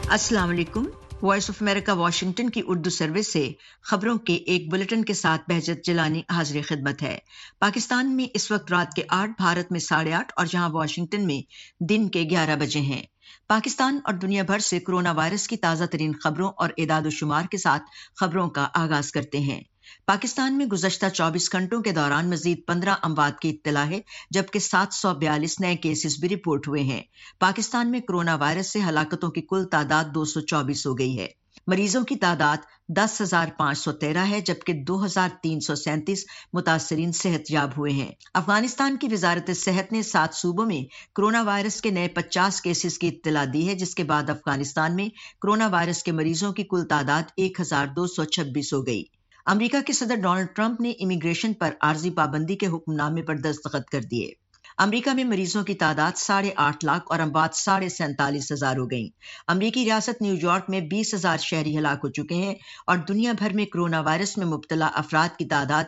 अस्सलाम वालेकुम। Voice of America Washington की उर्दू सर्विस से खबरों के एक बुलेटिन के साथ बहजत जिलानी हाजिर खिदमत है। पाकिस्तान में इस वक्त रात के 8, भारत में 8:30 और जहां वाशिंगटन में दिन के 11 बजे हैं। पाकिस्तान और दुनिया भर से कोरोना वायरस की ताज़ा तरीन खबरों और एदाद-ओ-शुमार के साथ खबरों का आगाज करते हैं। पाकिस्तान में गुज़श्ता 24 घंटों के दौरान मजीद 15 अमवात की इत्तला है, जबकि 742 नए केसेस भी रिपोर्ट हुए हैं। पाकिस्तान में कोरोना वायरस से हलाकतों की कुल तादाद 224 हो गई है। मरीजों की तादाद 10,513 है, जबकि 2,337 मुतासरीन सेहतयाब हुए हैं। अफगानिस्तान की वजारत सेहत ने 7 सूबों में कोरोना वायरस के नए 50 केसेस की इत्तला दी है, जिसके बाद अफगानिस्तान में कोरोना वायरस के मरीजों की कुल तादाद 1,226 हो गई। अमेरिका के सदर डोनाल्ड ट्रंप ने इमिग्रेशन पर आर्जी पाबंदी के हुक्मनामे पर दस्तखत कर दिए। अमेरिका में मरीजों की तादाद 8.5 लाख और अमवात 47,500 हो गई। अमेरिकी रियासत न्यूयॉर्क में 20,000 शहरी हलाक हो चुके हैं और दुनिया भर में कोरोना वायरस में मुब्तला अफराद की तादाद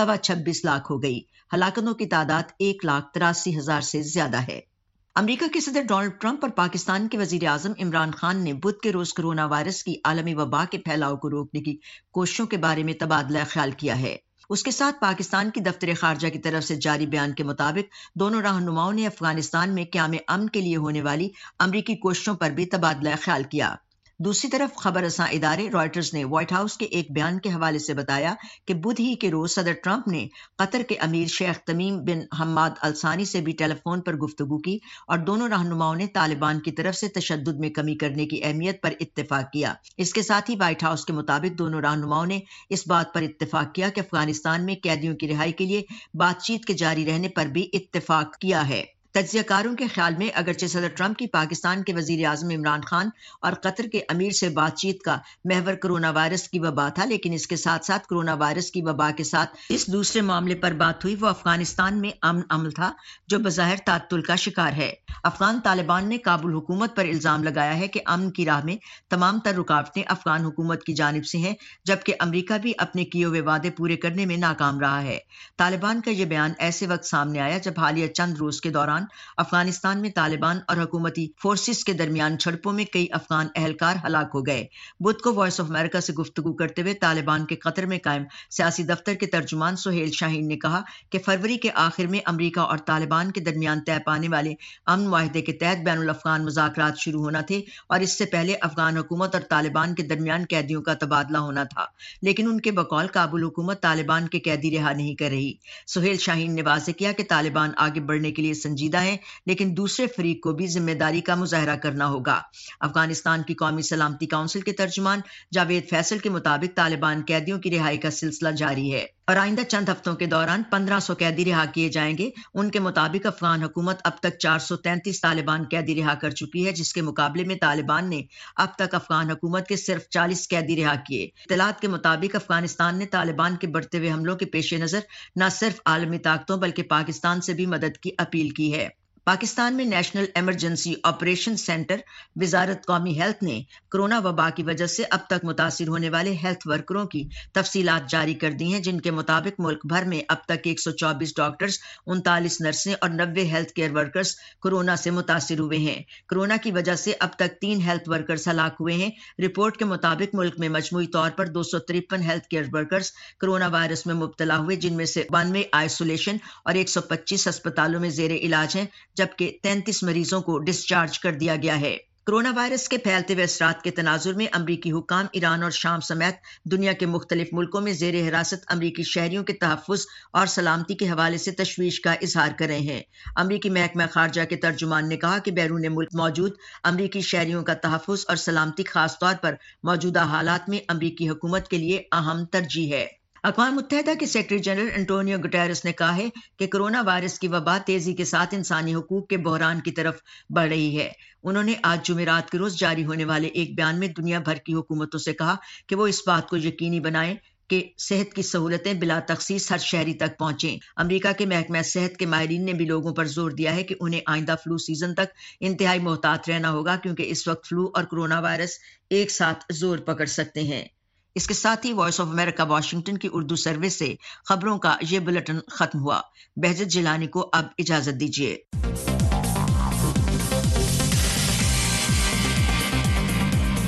26 लाख हो गई। हलाकतों की तादाद 1,83,000 से ज्यादा है। अमेरिका के सदर डोनाल्ड ट्रंप और पाकिस्तान के वजीर आजम इमरान खान ने बुध के रोज कोरोना वायरस की आलमी वबा के फैलाव को रोकने की कोशिशों के बारे में तबादला ख्याल किया है। उसके साथ पाकिस्तान की दफ्तर खारजा की तरफ से जारी बयान के मुताबिक दोनों रहनुमाओं ने अफगानिस्तान में क़याम अमन के लिए होने वाली अमरीकी कोशिशों पर भी तबादला ख्याल किया। दूसरी तरफ खबर रसां इदारे रॉयटर्स ने व्हाइट हाउस के एक बयान के हवाले से बताया कि बुध ही के रोज सदर ट्रंप ने कतर के अमीर शेख तमीम बिन हम्माद अल-सानी से भी टेलीफोन पर गुफ्तगू की और दोनों रहनुमाओं ने तालिबान की तरफ से तशद्दुद में कमी करने की अहमियत पर इत्तेफाक किया। इसके साथ ही व्हाइट हाउस के मुताबिक दोनों रहनुमाओं ने इस बात पर इत्तेफाक किया कि अफगानिस्तान में कैदियों की रिहाई के लिए बातचीत के जारी रहने पर भी इत्तेफाक किया है। तज्जियाकारों के ख्याल में अगरचे सदर ट्रंप की पाकिस्तान के वजीर आजम इमरान खान और कतर के अमीर से बातचीत का महवर कोरोना वायरस की वबा था, लेकिन इसके साथ साथ कोरोना वायरस की वबा के साथ इस दूसरे मामले पर बात हुई वो अफगानिस्तान में अमन अमल था, जो बज़ाहिर तात्तुल का शिकार है। अफगान तालिबान ने काबुल हुकूमत पर इल्जाम लगाया है कि अमन की राह में तमाम तर रुकावटें अफगान हुकूमत की जानिब से हैं, जबकि अमरीका भी अपने किए हुए वादे पूरे करने में नाकाम रहा है। तालिबान का यह बयान ऐसे वक्त सामने आया जब हालिया चंद रोज के दौरान अफगानिस्तान में तालिबान और हुकूमती फोर्सेस के दरमियान झड़पों में कई अफगान अहलकार हलाक हो गए। बुध को वॉइस ऑफ अमेरिका से गुफ्तगू करते हुए तालिबान के कतर में कायम सियासी दफ्तर के तर्जुमान सुहेल शाहीन ने कहा कि फरवरी के आखिर में अमरीका और तालिबान के दरमियान तय पाने वाले अमन मुआहदे के तहत बैनुल अफगान मुज़ाकरात शुरू होना थे और इससे पहले अफगान हुकूमत और तालिबान के दरमियान कैदियों का तबादला होना था, लेकिन उनके बकौल काबुल हुकूमत तालिबान के कैदी रिहा नहीं कर रही। सुहेल शाहीन ने वाज़ेह किया कि तालिबान आगे बढ़ने के लिए संजीदा है, लेकिन दूसरे फरीक को भी जिम्मेदारी का मुजाहरा करना होगा। अफगानिस्तान की कौमी सलामती काउंसिल के तर्जुमान जावेद फैसल के मुताबिक तालिबान कैदियों की रिहाई का सिलसिला जारी है और आइंदा चंद हफ्तों के दौरान 1500 कैदी रिहा किए जाएंगे। उनके मुताबिक अफगान हुकूमत अब तक 433 तालिबान कैदी रिहा कर चुकी है, जिसके मुकाबले में तालिबान ने अब तक अफगान हुकूमत के सिर्फ 40 कैदी रिहा किए। इत्तलात के मुताबिक अफगानिस्तान ने तालिबान के बढ़ते हुए हमलों के पेश नजर न सिर्फ आलमी ताकतों बल्कि पाकिस्तान से भी मदद की अपील की है। पाकिस्तान में नेशनल इमरजेंसी ऑपरेशन सेंटर वजारत कौमी हेल्थ ने कोरोना वबा की वजह से अब तक मुतासिर होने वाले हेल्थ वर्करों की तफसीलात जारी कर दी हैं, जिनके मुताबिक मुल्क भर में अब तक 124 डॉक्टर्स, 39 नर्सें और 90 हेल्थ केयर वर्कर्स कोरोना से मुतासिर हुए हैं। कोरोना की वजह से अब तक 3 हेल्थ वर्कर्स हलाक हुए हैं। रिपोर्ट के मुताबिक मुल्क में मजमूई तौर पर 253 health care workers corona virus में मुब्तला हुए, जिनमें से 92 आइसोलेशन और 125 अस्पतालों में जेर इलाज हैं, जबकि 33 मरीजों को डिस्चार्ज कर दिया गया है। कोरोना वायरस के फैलते हुए असरात के तनाजुर में अमरीकी हुक्काम ईरान और शाम समेत दुनिया के मुख्तलिफ मुल्कों में जेर हिरासत अमरीकी शहरियों के तहफ़्फ़ुज़ और सलामती के हवाले से तशवीश का इजहार कर रहे हैं। अमरीकी महकमा खारजा के तर्जुमान ने कहा कि बैरून मुल्क मौजूद अमरीकी शहरियों का तहफ़्फ़ुज़ और सलामती खास तौर पर मौजूदा हालात में अमरीकी हुकूमत के लिए अहम तरजीह है। अक़वाम मुत्तहिदा के सेक्रेटरी जनरल एंटोनियो गुटेरेस ने कहा है कि कोरोना वायरस की वबा तेजी के साथ इंसानी हुकूक के बहरान की तरफ बढ़ रही है। उन्होंने आज जुमेरात के रोज जारी होने वाले एक बयान में दुनिया भर की हुकूमतों से कहा कि वो इस बात को यकीनी बनाएं कि सेहत की सहूलतें बिला तखसीस हर शहरी तक पहुंचें। अमेरिका के महकमा सेहत के माहिरीन ने भी लोगों पर जोर दिया है कि उन्हें आइंदा फ्लू सीजन तक इंतहाई मोहतात रहना होगा, क्योंकि इस वक्त फ्लू और कोरोना वायरस एक साथ जोर पकड़ सकते हैं। इसके साथ ही वॉइस ऑफ अमेरिका वाशिंगटन की उर्दू सर्विस से खबरों का ये बुलेटिन खत्म हुआ। बहजत जिलानी को अब इजाजत दीजिए।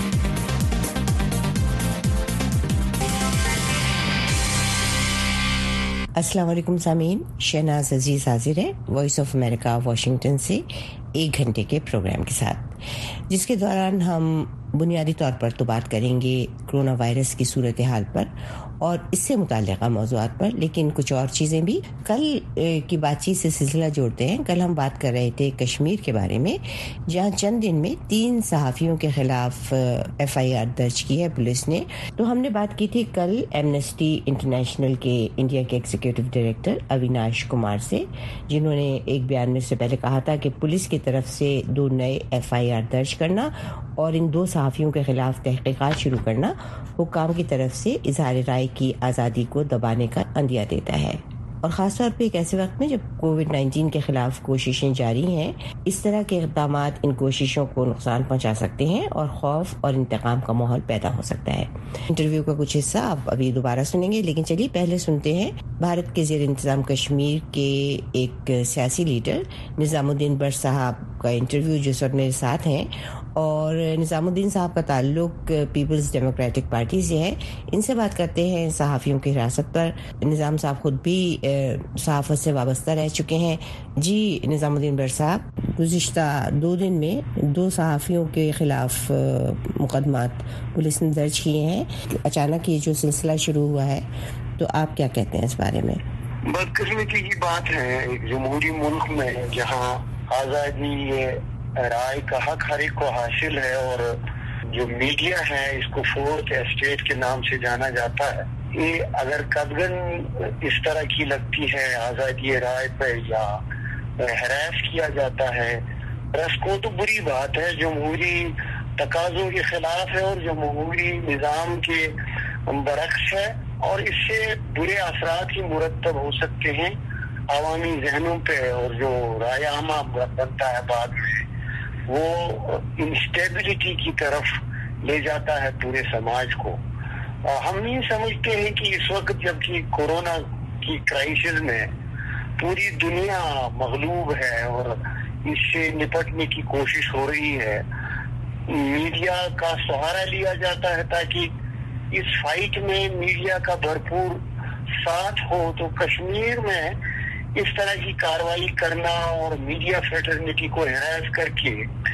अस्सलाम वालेकुम सामीन, शहनाज अजीज़ हाजिर है वॉइस ऑफ अमेरिका वाशिंगटन से 1 घंटे के प्रोग्राम के साथ, जिसके दौरान हम बुनियादी तौर पर तो बात करेंगे कोरोना वायरस की सूरत हाल पर और इससे मुताल्लिक़ा मौज़ूआत पर, लेकिन कुछ और चीज़ें भी कल की बातचीत से सिलसिला जोड़ते हैं। कल हम बात कर रहे थे कश्मीर के बारे में, जहां चंद दिन में 3 सहाफ़ियों के ख़िलाफ़ FIR दर्ज की है पुलिस ने। तो हमने बात की थी कल एमनेस्टी इंटरनेशनल के इंडिया के एग्जीक्यूटिव डायरेक्टर अविनाश कुमार से, जिन्होंने एक बयान में से पहले कहा था कि पुलिस की तरफ से 2 नए FIR दर्ज करना और इन 2 सहाफ़ियों के ख़िलाफ़ तहक़ीक़ात शुरू करना हुक्काम की तरफ से इज़हार राय की आज़ादी को दबाने का अंदिया देता है। और ख़ास तौर पे एक ऐसे वक्त में जब कोविड-19 के ख़िलाफ़ कोशिशें जारी हैं, इस तरह के इक़दामात इन कोशिशों को नुकसान पहुंचा सकते हैं और खौफ और इंतकाम का माहौल पैदा हो सकता है। इंटरव्यू का कुछ हिस्सा आप अभी दोबारा सुनेंगे, लेकिन चलिए पहले सुनते हैं भारत के ज़ेर इंतज़ाम कश्मीर के एक सियासी लीडर निज़ामुद्दीन बट साहब का इंटरव्यू, जो सर मेरे साथ हैं। और निज़ामुद्दीन साहब का ताल्लुक पीपल्स डेमोक्रेटिक पार्टी से है। इनसे बात करते हैं सहाफ़ियों की हिरासत पर। निज़ाम साहब खुद भी सहाफ़त से वाबस्ता रह चुके हैं। जी निज़ामुद्दीन बट साहब, गुज़िश्ता 2 दिन में 2 सहाफ़ियों के ख़िलाफ़ मुक़दमात पुलिस ने दर्ज किए हैं। अचानक ये जो सिलसिला शुरू हुआ है, तो आप क्या कहते हैं इस बारे में? बदकिस्मती की बात है एक जमहूरी मुल्क में जहाँ आज़ादी राय का हक हर एक को हासिल है और जो मीडिया है इसको 4th एस्टेट के नाम से जाना जाता है। ये अगर कदगन इस तरह की लगती है आज़ादी राय पर या हरास किया जाता है प्रेस को, तो बुरी बात है, जमहूरी तकाज़ों के खिलाफ है और जमहूरी निज़ाम के बरक्स है और इससे बुरे असरात ही मुरतब हो सकते हैं आवामी जहनों पे। और जो राय आमा बनता है बाद में, वो इंस्टेबिलिटी की तरफ ले जाता है पूरे समाज को। हम नहीं समझते हैं कि इस वक्त जबकि कोरोना की क्राइसिस में पूरी दुनिया मगलूब है और इससे निपटने की कोशिश हो रही है, मीडिया का सहारा लिया जाता है ताकि इस फाइट में मीडिया का भरपूर साथ हो। तो कश्मीर में इस तरह की कार्रवाई करना और मीडिया फ्रेटर्निटी को हैरास करके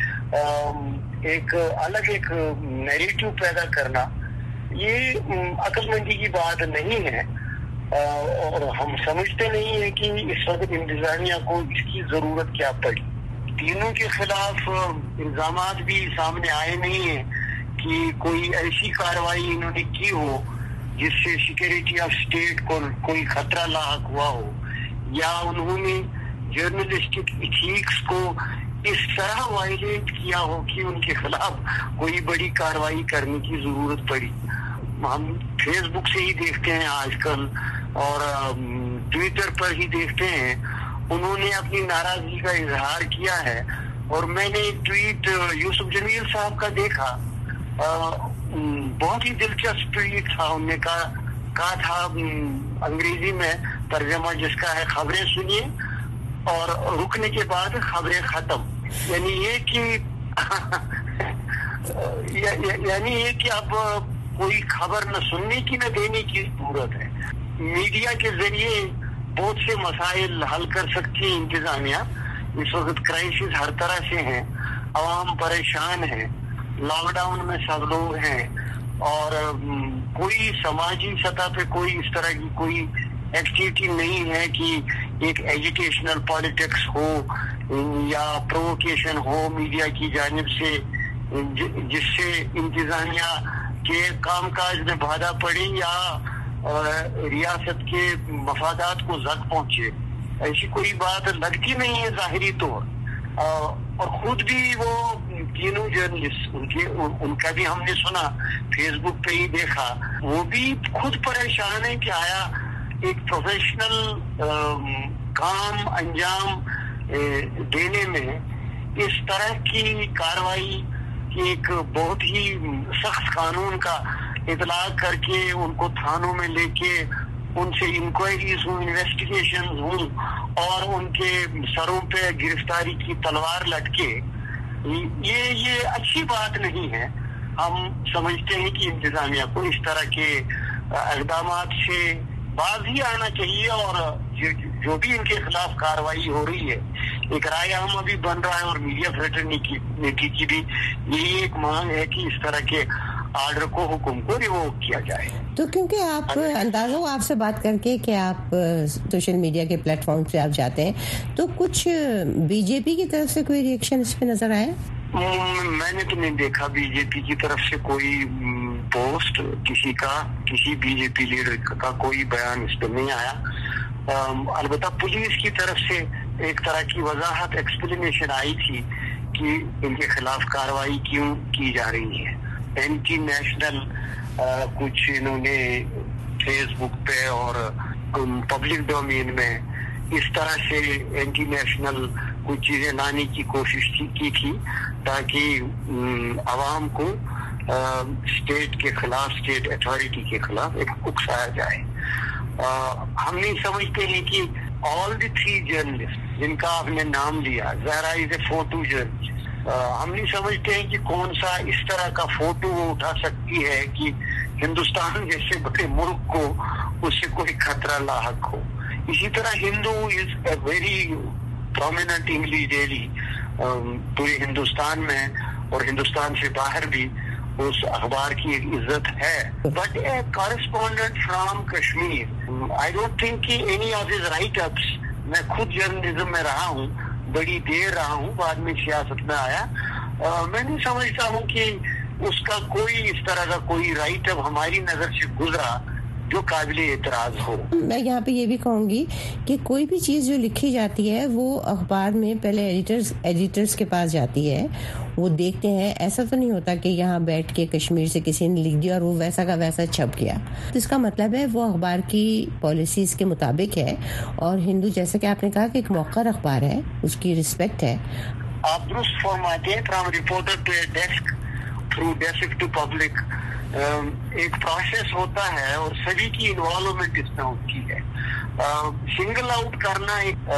एक अलग एक नैरेटिव पैदा करना, ये अक्लमंदी की बात नहीं है। और हम समझते नहीं है कि इस वक्त इंतजामिया को इसकी जरूरत क्या पड़ी। तीनों के खिलाफ इल्जामात भी सामने आए नहीं है कि कोई ऐसी कार्रवाई इन्होंने की हो जिससे सिक्योरिटी ऑफ स्टेट को कोई खतरा लाक हुआ हो या उन्होंने जर्नलिस्टिक इथिक्स को इस तरह वायलेट किया हो कि उनके खिलाफ कोई बड़ी कार्रवाई करने की जरूरत पड़ी। हम फेसबुक से ही देखते हैं आजकल और ट्विटर पर ही देखते हैं, उन्होंने अपनी नाराजगी का इजहार किया है। और मैंने एक ट्वीट यूसुफ जमील साहब का देखा, बहुत ही दिलचस्प ट्वीट था। उन्होंने कहा था अंग्रेजी में तर्जमा जिसका है खबरें सुनिए और रुकने के बाद खबरें खत्म। यानी ये कि अब कोई खबर न सुनने की न देने की जरूरत है। मीडिया के जरिए बहुत से मसाइल हल कर सकती है इंतजामिया। इस वक्त क्राइसिस हर तरह से है, आवाम परेशान है, लॉकडाउन में सब लोग हैं और कोई समाजी सतह पे कोई इस तरह की कोई एक्टिविटी नहीं है कि एक एजुकेशनल पॉलिटिक्स हो या प्रोवोकेशन हो मीडिया की जानिब से जिससे इंतजामिया के कामकाज में बाधा पड़े या रियासत के मफादात को जख्म पहुंचे। ऐसी कोई बात लगती नहीं है जाहिरी तौर। और खुद भी वो तीनों जर्नलिस्ट उनका भी हमने सुना, फेसबुक पे ही देखा, वो भी खुद परेशान है कि आया एक प्रोफेशनल काम अंजाम देने में इस तरह की कार्रवाई की एक बहुत ही सख्त कानून का इतलाक करके उनको थानों में लेके उनसे इंक्वायरीज हो, इन्वेस्टिगेशन हो और उनके सरों पे गिरफ्तारी की तलवार लटके, ये अच्छी बात नहीं है। हम समझते हैं कि इंतजामिया को इस तरह के इक़दामात से बाजी आना चाहिए और जो भी इनके खिलाफ कार्रवाई हो रही है, एक राय आम अभी बन रहा है और मीडिया फ्रेटर्निटी की भी यही एक मांग है कि इस तरह के आर्डर को, हुक्म को रिवोक किया जाए। तो क्योंकि आप अंदाजा हो आपसे बात करके कि आप सोशल मीडिया के प्लेटफॉर्म से आप जाते हैं, तो कुछ बीजेपी की तरफ से कोई रिएक्शन इस पे नजर आया? मैंने तो नहीं देखा बीजेपी की तरफ से कोई पोस्ट, किसी बीजेपी लीडर का कोई बयान इस पर नहीं आया। अलबत्ता पुलिस की तरफ से एक तरह की वजाहत, एक्सप्लेनेशन आई थी कि इनके खिलाफ कार्रवाई क्यों की जा रही है। एंटी नेशनल कुछ इन्होंने फेसबुक पे और पब्लिक डोमेन में इस तरह से एंटी नेशनल कुछ चीजें लाने की कोशिश की थी ताकि आवाम को स्टेट के खिलाफ, स्टेट अथॉरिटी के खिलाफ एक उकसाया जाए। हम नहीं समझते हैं कि ऑल द 3 जर्नलिस्ट जिनका आपने नाम लिया, Zahra is a photo journalist, हम नहीं समझते हैं कि कौन सा इस तरह का फोटो वो उठा सकती है कि हिंदुस्तान जैसे बड़े मुल्क को उससे कोई खतरा लाहक हो। इसी तरह Hindu is a very prominent English daily पूरे हिंदुस्तान में और हिंदुस्तान से बाहर भी उस अखबार की एक इज्जत है। But a correspondent from Kashmir, I don't think कि any of his write ups, मैं खुद जर्नलिज्म में रहा हूँ, बड़ी देर रहा हूँ, बाद में सियासत में आया, मैं नहीं समझता हूँ कि उसका कोई इस तरह का कोई राइट अप हमारी नजर से गुजरा जो काबिल एतराज हो। मैं यहाँ पे ये भी कहूंगी कि कोई भी चीज जो लिखी जाती है वो अखबार में पहले एडिटर्स के पास जाती है, वो देखते हैं। ऐसा तो नहीं होता कि यहाँ बैठ के कश्मीर से किसी ने लिख दिया और वो वैसा का वैसा छप गया। तो इसका मतलब है वो अखबार की पॉलिसीज के मुताबिक है। और हिंदू, जैसा कि आपने कहा कि एक मौखर अखबार है, उसकी रिस्पेक्ट है। आप दुरुस्त फरमाते हैं, from reporter to desk, through desk to public, एक प्रोसेस होता है और सभी की इन्वॉल्वमेंट इसमें होती है। सिंगल आउट करना,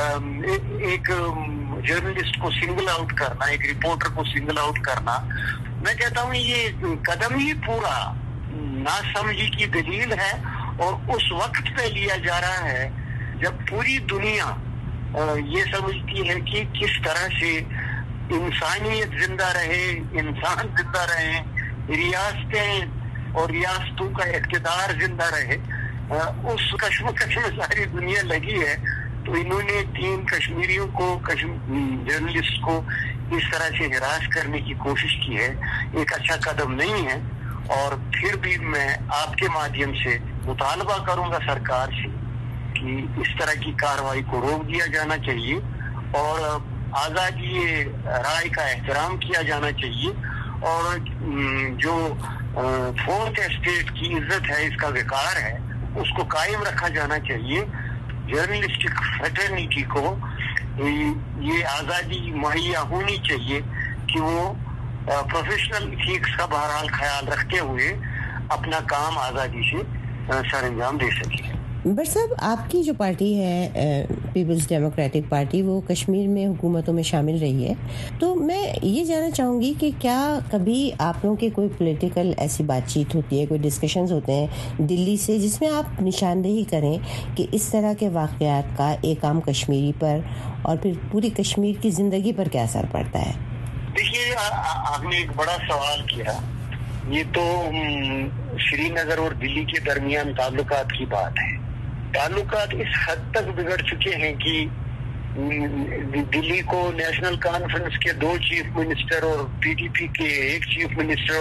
एक जर्नलिस्ट को सिंगल आउट करना, एक रिपोर्टर को सिंगल आउट करना, मैं कहता हूँ ये कदम ही पूरा नासमझी की दलील है और उस वक्त पे लिया जा रहा है जब पूरी दुनिया ये समझती है कि किस तरह से इंसानियत जिंदा रहे, इंसान जिंदा रहे, रियासतें और रियासतों का इक़्तिदार जिंदा रहे। उस कश्मकश में सारी दुनिया लगी है। तो इन्होंने 3 कश्मीरियों को, जर्नलिस्ट को इस तरह से हिरास करने की कोशिश की है, एक अच्छा कदम नहीं है। और फिर भी मैं आपके माध्यम से मुतालबा करूंगा सरकार से कि इस तरह की कार्रवाई को रोक दिया जाना चाहिए और आज़ादी राय का एहतराम किया जाना चाहिए और जो 4th एस्टेट की इज्जत है, इसका विकार है, उसको कायम रखा जाना चाहिए। जर्नलिस्टिक फ्रेटर्निटी को ये आज़ादी मुहैया होनी चाहिए कि वो प्रोफेशनल इथिक्स का बहरहाल ख्याल रखते हुए अपना काम आज़ादी से सर अंजाम दे सके। बट साहब, आपकी जो पार्टी है पीपल्स डेमोक्रेटिक पार्टी, वो कश्मीर में हुकूमतों में शामिल रही है। तो मैं ये जानना चाहूँगी कि क्या कभी आप लोगों की कोई पॉलिटिकल ऐसी बातचीत होती है, कोई डिस्कशंस होते हैं दिल्ली से, जिसमें आप निशानदेही करें कि इस तरह के वाक़यात का एक आम कश्मीरी पर और फिर पूरी कश्मीर की ज़िंदगी पर क्या असर पड़ता है? देखिए, आपने एक बड़ा सवाल किया। ये तो श्रीनगर और दिल्ली के दरमियान ताल्लुकात की बात है। ताल्लुकात इस हद तक बिगड़ चुके हैं कि दिल्ली को नेशनल कॉन्फ्रेंस के 2 चीफ मिनिस्टर और पीडीपी के 1 चीफ मिनिस्टर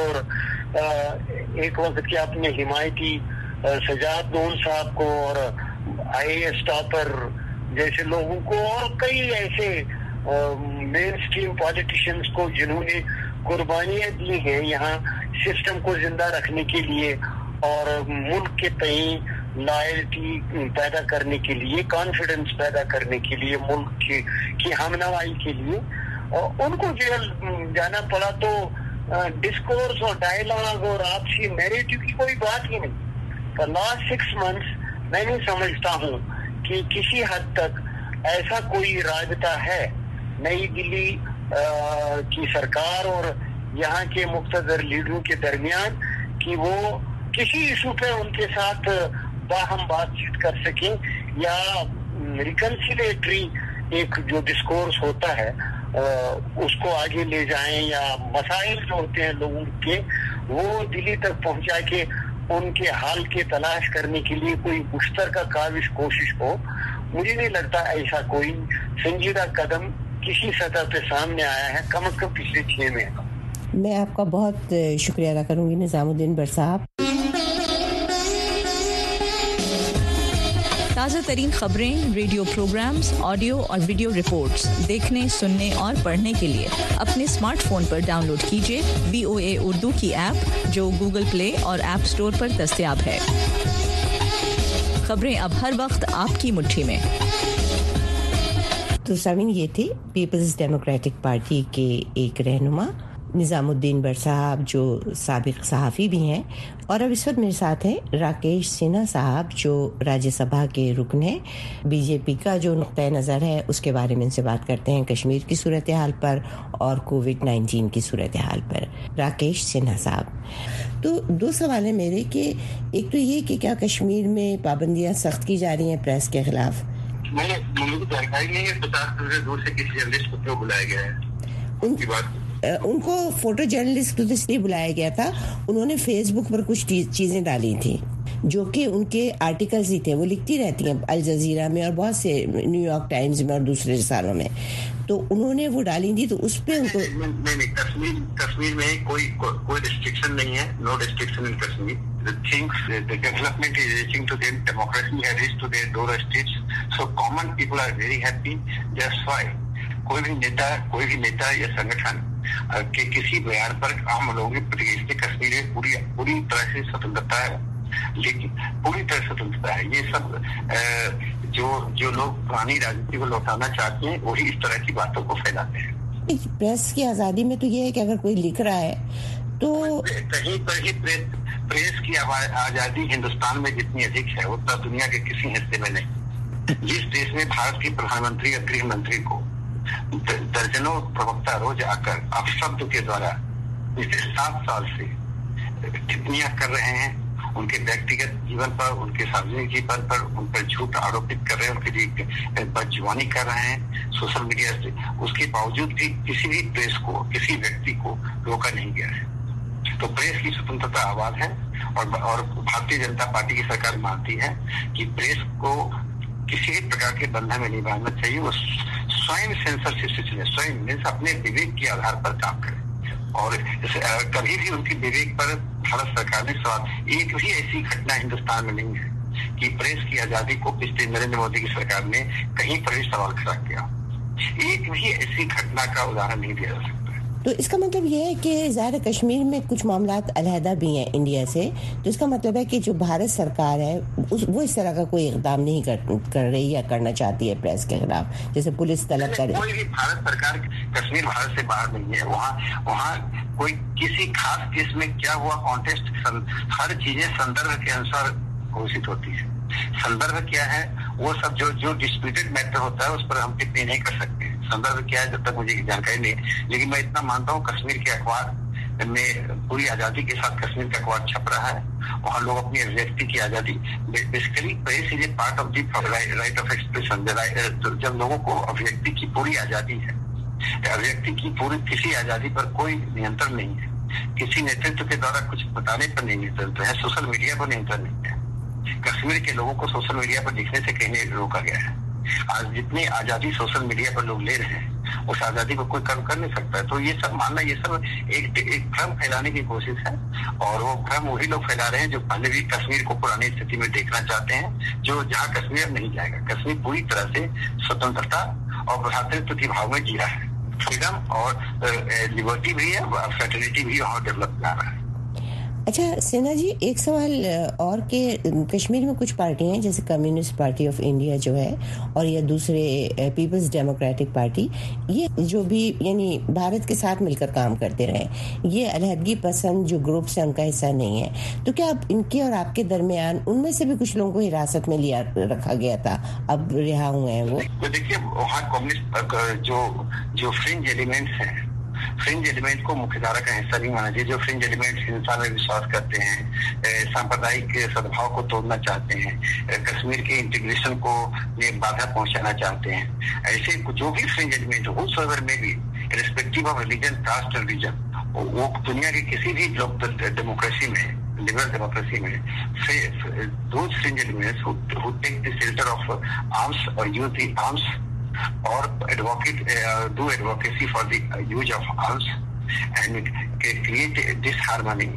और एक वक्त के अपने हिमायती सजाद लोन साहब को और IAS टॉपर जैसे लोगों को और कई ऐसे मेन स्ट्रीम पॉलिटिशियंस को जिन्होंने कुर्बानियां दी हैं यहाँ सिस्टम को जिंदा रखने के लिए और मुल्क के तई लॉयल्टी पैदा करने के लिए, कॉन्फिडेंस पैदा करने के लिए, मुल्क की हमनवाई के लिए, और उनको जेल जाना पड़ा। तो डिस्कोर्स और डायलॉग और आपसी नैरेटिव की कोई बात ही नहीं। पर लास्ट 6 मंथ्स मैं नहीं समझता हूँ कि किसी हद तक ऐसा कोई राबता है नई दिल्ली की सरकार और यहाँ के मुख्तदर लीडरों के दरमियान कि वो किसी इशू पे उनके साथ बाहम बातचीत कर सकें या रिकन्सिलेटरी एक जो डिस्कोर्स होता है उसको आगे ले जाएं, या मसाइल जो होते हैं लोगों के वो दिल्ली तक पहुंचा के उनके हाल की तलाश करने के लिए कोई मुश्तरका काविश कोशिश हो। मुझे नहीं लगता ऐसा कोई संजीदा कदम किसी सतह पे सामने आया है, कम से कम पिछले 6 महीनों। मैं आपका बहुत शुक्रिया अदा करूंगी निजामुद्दीन भट्ट साहब। ताज़ा तरीन खबरें, रेडियो प्रोग्राम्स, ऑडियो और वीडियो रिपोर्ट्स देखने, सुनने और पढ़ने के लिए अपने स्मार्टफोन पर डाउनलोड कीजिए VOA उर्दू की ऐप, जो गूगल प्ले और ऐप स्टोर पर दस्तयाब है। खबरें अब हर वक्त आपकी मुट्ठी में। तो सामीन, ये थे पीपल्स डेमोक्रेटिक पार्टी के एक रहनुमा निजामुद्दीन भट्ट साहब, जो साबिक सहाफ़ी भी हैं, और अब इस वक्त मेरे साथ हैं राकेश सिन्हा साहब, जो राज्यसभा के रुकन हैं। बीजेपी का जो नुक्ता नज़र है उसके बारे में इनसे बात करते हैं, कश्मीर की सूरत हाल पर और कोविड-19 की सूरत हाल पर। राकेश सिन्हा साहब, तो 2 सवाल हैं मेरे कि एक तो ये कि क्या कश्मीर में पाबंदियाँ सख्त की जा रही हैं प्रेस के खिलाफ? मुझे जानकारी नहीं है, 50 किलोमीटर दूर से किसी जर्नलिस्ट को क्यों बुलाया गया है उनकी बात। उनको फोटो जर्नलिस्ट तो इसलिए बुलाया गया था, उन्होंने फेसबुक पर कुछ चीज़ें डाली थी जो कि उनके आर्टिकल्स ही थे, वो लिखती रहती हैं अल जजीरा में और बहुत से न्यूयॉर्क टाइम्स में और दूसरे रिसालों में, तो उन्होंने वो डाली थी, तो उस पे उनको नहीं, कश्मीर में कोई रिस्ट्रिक्शन नहीं है, no restriction in Kashmir. The things, the development is reaching to them, democracy has reached to their doorsteps, so common people are very happy. That's why कोई भी नेता या संगठन के किसी बयान पर आम लोगों की प्रतिक्रिया से कश्मीर में पूरी तरह से स्वतंत्रता है, लेकिन पूरी तरह स्वतंत्रता है। ये सब जो लोग पुरानी राजनीति को लौटाना चाहते हैं वही इस तरह की बातों को फैलाते हैं। प्रेस की आजादी में तो ये है कि अगर कोई लिख रहा है तो कहीं पर ही प्रेस की आजादी हिंदुस्तान में जितनी अधिक है उतना दुनिया के किसी हिस्से में नहीं। जिस देश में भारत के प्रधानमंत्री या गृह मंत्री को दर्जनों प्रवक्ता रोज आकर अपशब्द के द्वारा पिछले 7 साल से टिप्पणियां कर रहे हैं, उनके व्यक्तिगत जीवन पर, उनके सार्वजनिक जीवन पर उन पर झूठ आरोपित कर रहे हैं, उनके लिए बदजुबानी कर रहे हैं सोशल मीडिया से, उसके बावजूद भी किसी भी प्रेस को, किसी व्यक्ति को रोका नहीं गया है। तो प्रेस की स्वतंत्रता आवाज है और भारतीय जनता पार्टी की सरकार मानती है कि प्रेस को किसी भी प्रकार के बंधन में नहीं बांधना चाहिए। वो स्वयं सेंसरशिप से चले, स्वयं अपने विवेक के आधार पर काम करें, और कभी भी उनके विवेक पर भारत सरकार ने सवाल, एक भी ऐसी घटना हिंदुस्तान में नहीं है कि प्रेस की आजादी को पिछले नरेंद्र मोदी की सरकार ने कहीं पर भी सवाल खड़ा किया। एक भी ऐसी घटना का उदाहरण नहीं दिया जा सकता। तो इसका मतलब ये है कि ज़ाहिर कश्मीर में कुछ मामलात अलहदा भी हैं इंडिया से, तो इसका मतलब है कि जो भारत सरकार है वो इस तरह का कोई इक़दाम नहीं कर रही या करना चाहती है प्रेस के खिलाफ, जैसे पुलिस तलब करे। कोई भी भारत सरकार कश्मीर भारत से बाहर नहीं है। वहाँ कोई किसी खास केस में क्या हुआ कॉन्टेस्ट, हर चीजें संदर्भ के अनुसार घोषित होती है। संदर्भ क्या है, वो सब जो डिस्प्यूटेड मैटर होता है उस पर हम टिप्पणी नहीं कर सकते। संदर्भ क्या है जब तक मुझे जानकारी नहीं, लेकिन मैं इतना मानता हूँ कश्मीर के अखबार में पूरी आजादी के साथ कश्मीर का अखबार छप रहा है। वहाँ लोग अपनी अभिव्यक्ति की आजादी, basically press is a part of the right of expression. जब लोगों को अभिव्यक्ति की पूरी आजादी है, अभिव्यक्ति की पूरी किसी आजादी पर कोई नियंत्रण नहीं है, किसी नेतृत्व के द्वारा कुछ बताने पर नहीं नियंत्रण है, सोशल मीडिया पर नियंत्रण नहीं है। कश्मीर के लोगों को सोशल मीडिया पर लिखने से कहीं रोका गया है। आज जितनी आजादी सोशल मीडिया पर लोग ले रहे हैं उस आजादी को कोई कम कर नहीं सकता है। तो ये सब मानना, ये सब एक भ्रम फैलाने की कोशिश है, और वो भ्रम वही लोग फैला रहे हैं जो पहले भी कश्मीर को पुरानी स्थिति में देखना चाहते हैं, जो जहाँ कश्मीर नहीं जाएगा। कश्मीर पूरी तरह से स्वतंत्रता और भ्रातृत्व की भाव में जी रहा है। फ्रीडम और लिबर्टी भी है, फ्रेटर्निटी भी वहाँ डेवलप कर रहा है। अच्छा सिन्हा जी, एक सवाल और के कश्मीर में कुछ पार्टियां हैं जैसे कम्युनिस्ट पार्टी ऑफ इंडिया जो है, और या दूसरे पीपल्स डेमोक्रेटिक पार्टी, ये जो भी यानी भारत के साथ मिलकर काम करते रहे, ये अलहदगी पसंद जो ग्रुप्स हैं उनका हिस्सा नहीं है, तो क्या आप इनके और आपके दरमियान उनमें से भी कुछ लोगों को हिरासत में रखा गया था, अब रिहा हुए हैं वो? देखिए, वहाँ कम्युनिस्ट जो फ्रिंज एलिमेंट्स हैं, फ्रिंज एलिमेंट को मुख्यधारा का हिस्सा नहीं माना चाहिए। जो फ्रिंज एलिमेंट हिंसा में विश्वास करते हैं, सांप्रदायिक सद्भाव को तोड़ना चाहते हैं, कश्मीर के इंटीग्रेशन को में बाधा पहुंचाना चाहते हैं, ऐसे जो भी फ्रिंज एलिमेंट हो में भी respective of religion, caste, religion, वो दुनिया के किसी भी डेमोक्रेसी में, लिबरल डेमोक्रेसी में, those fringe elements who take the shelter of arms or use the arms or do advocacy for the use of arms and create disharmony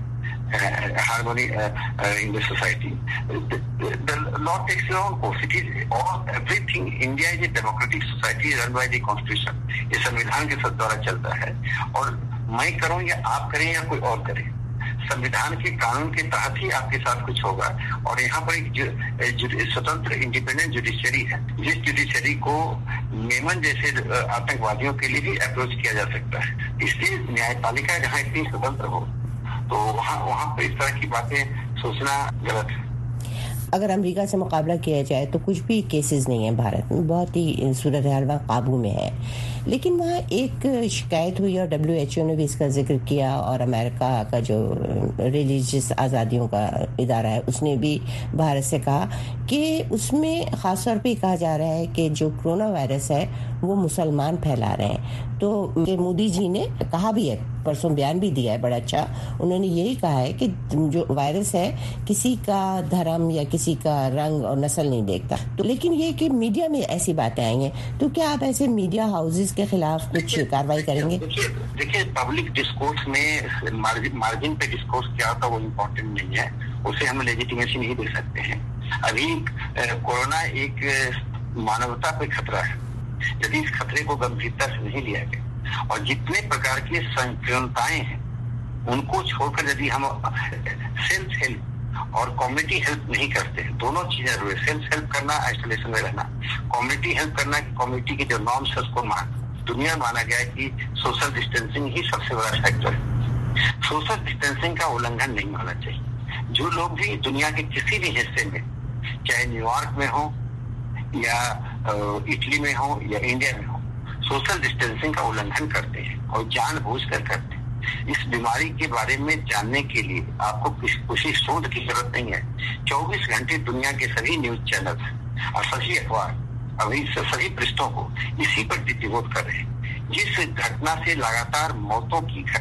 in the society. The law takes your own course. It is all everything. India is a democratic society run by the constitution. ये संविधान के द्वारा चलता है, और मैं करूं या आप करें या कोई और करे, संविधान के कानून के तहत ही आपके साथ कुछ होगा। और यहाँ पर एक स्वतंत्र इंडिपेंडेंट जुडिशरी है, जिस जुडिशरी को मेमन जैसे आतंकवादियों के लिए भी अप्रोच किया जा सकता है। इसलिए न्यायपालिका जहाँ इतनी स्वतंत्र हो, तो वहाँ पर इस तरह की बातें सोचना गलत है। अगर अमेरिका से मुकाबला किया जाए तो कुछ भी केसेस नहीं है भारत में, बहुत ही सूरत हाल वहाँ काबू में है। लेकिन वहाँ एक शिकायत हुई और WHO ने भी इसका जिक्र किया, और अमेरिका का जो रिलीजियस आज़ादियों का इदारा है उसने भी भारत से कहा कि उसमें ख़ास तौर पे कहा जा रहा है कि जो कोरोना वायरस है वो मुसलमान फैला रहे हैं। तो मोदी जी ने कहा भी है, परसों बयान भी दिया है बड़ा अच्छा, उन्होंने यही कहा है कि जो वायरस है किसी का धर्म या किसी का रंग और नस्ल नहीं देखता। तो लेकिन ये कि मीडिया में ऐसी बातें आई हैं, तो क्या आप ऐसे मीडिया हाउसेस के खिलाफ कुछ कार्रवाई करेंगे? देखिए पब्लिक डिस्कोर्स में मार्जिन पे डिस्कोर्स क्या होता है वो इम्पोर्टेंट नहीं है, उसे हम लेजिटिमेसी नहीं दे सकते हैं। अभी कोरोना एक मानवता पे खतरा है। यदि इस खतरे को गंभीरता से नहीं लिया गया और जितने प्रकार की संकीर्णताएं हैं उनको छोड़कर यदि हम सेल्फ हेल्प और कम्युनिटी हेल्प नहीं करते हैं, दोनों चीजें जरूरी है। सेल्फ हेल्प करना, आइसोलेशन में रहना, कम्युनिटी हेल्प करना, कम्युनिटी के जो नॉर्म्स है उसको दुनिया माना गया है कि सोशल डिस्टेंसिंग ही सबसे बड़ा फैक्टर है। सोशल डिस्टेंसिंग का उल्लंघन नहीं होना चाहिए। जो लोग भी दुनिया के किसी भी हिस्से में, चाहे न्यूयॉर्क में हो या इटली में हो या इंडिया में हो, सोशल डिस्टेंसिंग का उल्लंघन करते हैं और जानबूझकर करते हैं। इस बीमारी के बारे में जानने के लिए आपको किसी शोध की जरूरत नहीं है। 24 घंटे दुनिया के सभी न्यूज चैनल और सभी अखबार अभी सभी पृष्ठों को इसी पर डिवोट कर रहे हैं। जिस घटना से लगातार मौतों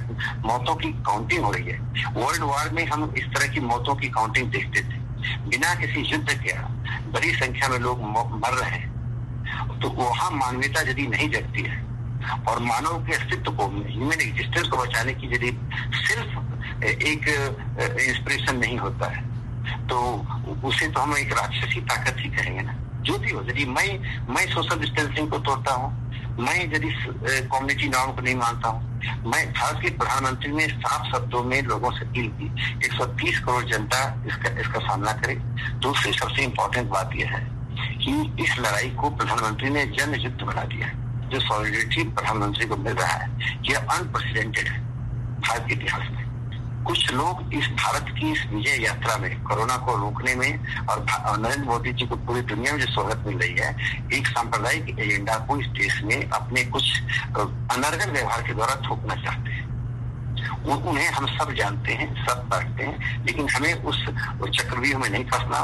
की काउंटिंग हो रही है, वर्ल्ड वॉर में हम इस तरह की मौतों की काउंटिंग देखते थे। बिना किसी युद्ध के बड़ी संख्या में लोग मर रहे हैं, तो वहां मानवीयता यदि नहीं जगती है और मानव के अस्तित्व को, ह्यूमन एग्जिस्टेंस को बचाने की यदि सिर्फ एक इंस्पिरेशन नहीं होता है, तो उसे तो हम एक राक्षसी ताकत ही कहेंगे ना। जो भी हो, यदि मैं सोशल डिस्टेंसिंग को तोड़ता हूँ, मैं यदि कम्युनिटी नॉर्म को नहीं मानता हूँ, मैं भारत के प्रधानमंत्री ने साफ शब्दों में लोगों से अपील की 130 करोड़ जनता इसका सामना करे। दूसरी सबसे इम्पोर्टेंट बात यह है कि इस लड़ाई को प्रधानमंत्री ने जन युद्ध बना दिया। जो सॉलिडेरिटी प्रधानमंत्री को मिल रहा है यह अनप्रेसिडेंटेड है भारत के इतिहास में। कुछ लोग इस भारत की इस विजय यात्रा में, कोरोना को रोकने में, और नरेंद्र मोदी जी को पूरी दुनिया में जो शोहरत मिल रही है, एक सांप्रदायिक एजेंडा को इस देश में अपने कुछ अनर्गल व्यवहार के द्वारा थोपना चाहते हैं। उन्हें हम सब जानते हैं, सब पढ़ते हैं, लेकिन हमें उस चक्रव्यूह में नहीं फंसना,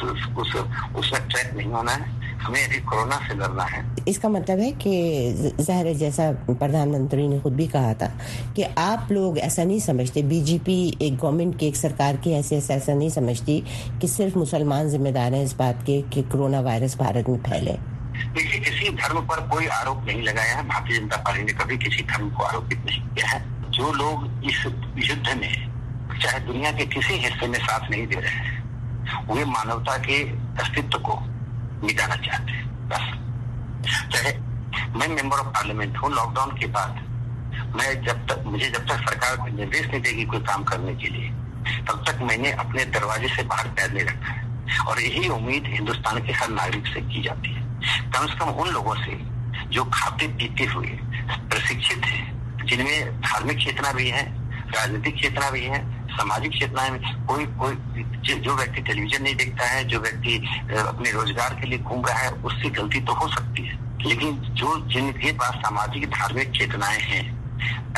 उसमें ट्रैप नहीं होना है। हमें अभी कोरोना से लड़ना है। इसका मतलब है कि ज़ाहिर, जैसा प्रधानमंत्री ने खुद भी कहा था कि आप लोग ऐसा नहीं समझते, बीजेपी एक गवर्नमेंट की, एक सरकार की हैसियत से ऐसा नहीं समझती कि सिर्फ मुसलमान जिम्मेदार हैं इस बात के कि कोरोना वायरस भारत में फैले। देखिए, किसी धर्म पर कोई आरोप नहीं लगाया है। भारतीय जनता पार्टी ने कभी किसी धर्म को आरोपित नहीं किया है। जो लोग इस युद्ध में चाहे दुनिया के किसी हिस्से में साथ नहीं दे रहे हैं, वे मानवता के अस्तित्व को मिटाना चाहते हैं। बस, चाहे मैं मेंबर ऑफ पार्लियामेंट हूँ, लॉकडाउन के बाद मुझे जब तक सरकार कोई निर्देश नहीं देगी कोई काम करने के लिए, तब तक मैंने अपने दरवाजे से बाहर पैर नहीं रखा है। और यही उम्मीद हिंदुस्तान के हर नागरिक से की जाती है, कम से कम उन लोगों से जो खाते पीते हुए प्रशिक्षित है, जिनमें धार्मिक चेतना भी है, राजनीतिक चेतना भी है, सामाजिक चेतना में। कोई जो व्यक्ति टेलीविजन नहीं देखता है, जो व्यक्ति अपने रोजगार के लिए घूम रहा है, उससे गलती तो हो सकती है, लेकिन जिनके पास सामाजिक धार्मिक चेतनाएं हैं,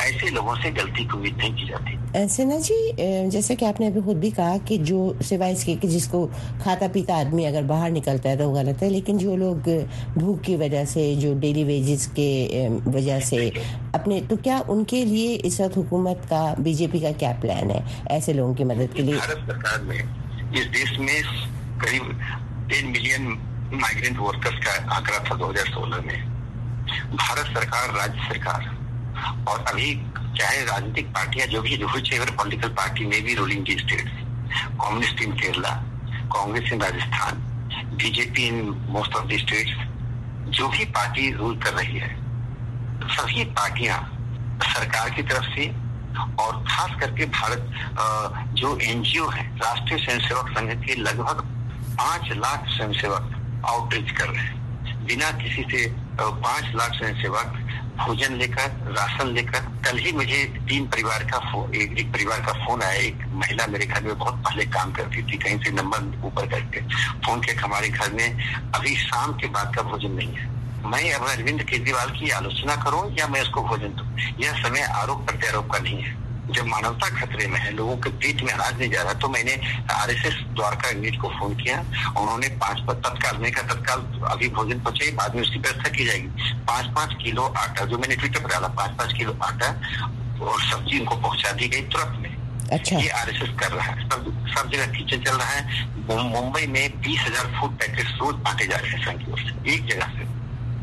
ऐसे लोगों से गलती की उम्मीद नहीं की जाती। सिन्हा जी, जैसे कि आपने अभी खुद भी कहा कि जो सिवाय इसके कि जिसको खाता पीता आदमी अगर बाहर निकलता है तो वो गलत है, लेकिन जो लोग भूख की वजह से, जो डेली वेजेस के वजह से अपने, तो क्या उनके लिए इस वक्त हुकूमत का, बीजेपी का क्या प्लान है ऐसे लोगों की मदद के लिए? भारत सरकार ने इस देश में करीब 10 मिलियन माइग्रेंट वर्कर्स का आंकड़ा था 2016 में। भारत सरकार, राज्य सरकार और अभी चाहे राजनीतिक पार्टियां जो भी पॉलिटिकल पार्टी में भी रूलिंग की state, communist in Kerala, Congress in Rajasthan, BJP in most of the states, जो भी पार्टी रूल कर रही है, सभी पार्टियां सरकार की तरफ से और खास करके भारत जो एनजीओ है, राष्ट्रीय स्वयंसेवक संघ के लगभग 5 लाख स्वयंसेवक आउटरीच कर रहे हैं बिना किसी से। 5 लाख स्वयंसेवक भोजन लेकर, राशन लेकर। कल ही मुझे एक परिवार का फोन आया। एक महिला मेरे घर में बहुत पहले काम करती थी, कहीं से नंबर ऊपर करके फोन किया, हमारे घर में अभी शाम के बाद का भोजन नहीं है। मैं अब अरविंद केजरीवाल की आलोचना करूं या मैं उसको भोजन दूं? यह समय आरोप प्रत्यारोप का नहीं है। जब मानवता खतरे में है, लोगों के पेट में अनाज नहीं जा रहा, तो मैंने आरएसएस द्वारका यूनिट को फोन किया। उन्होंने 5 तत्काल अभी भोजन पहुंचे, बाद में उसकी व्यवस्था की जाएगी। 5-5 किलो आटा, जो मैंने ट्विटर पर डाला, 5-5 किलो आटा और सब्जी उनको पहुंचा दी गई तुरंत में। अच्छा। ये आरएसएस कर रहा है, सब जगह किचन चल रहा है। मुंबई में 20,000 फूड पैकेट रोज बांटे जा रहे हैं संघ की ओर से, एक जगह से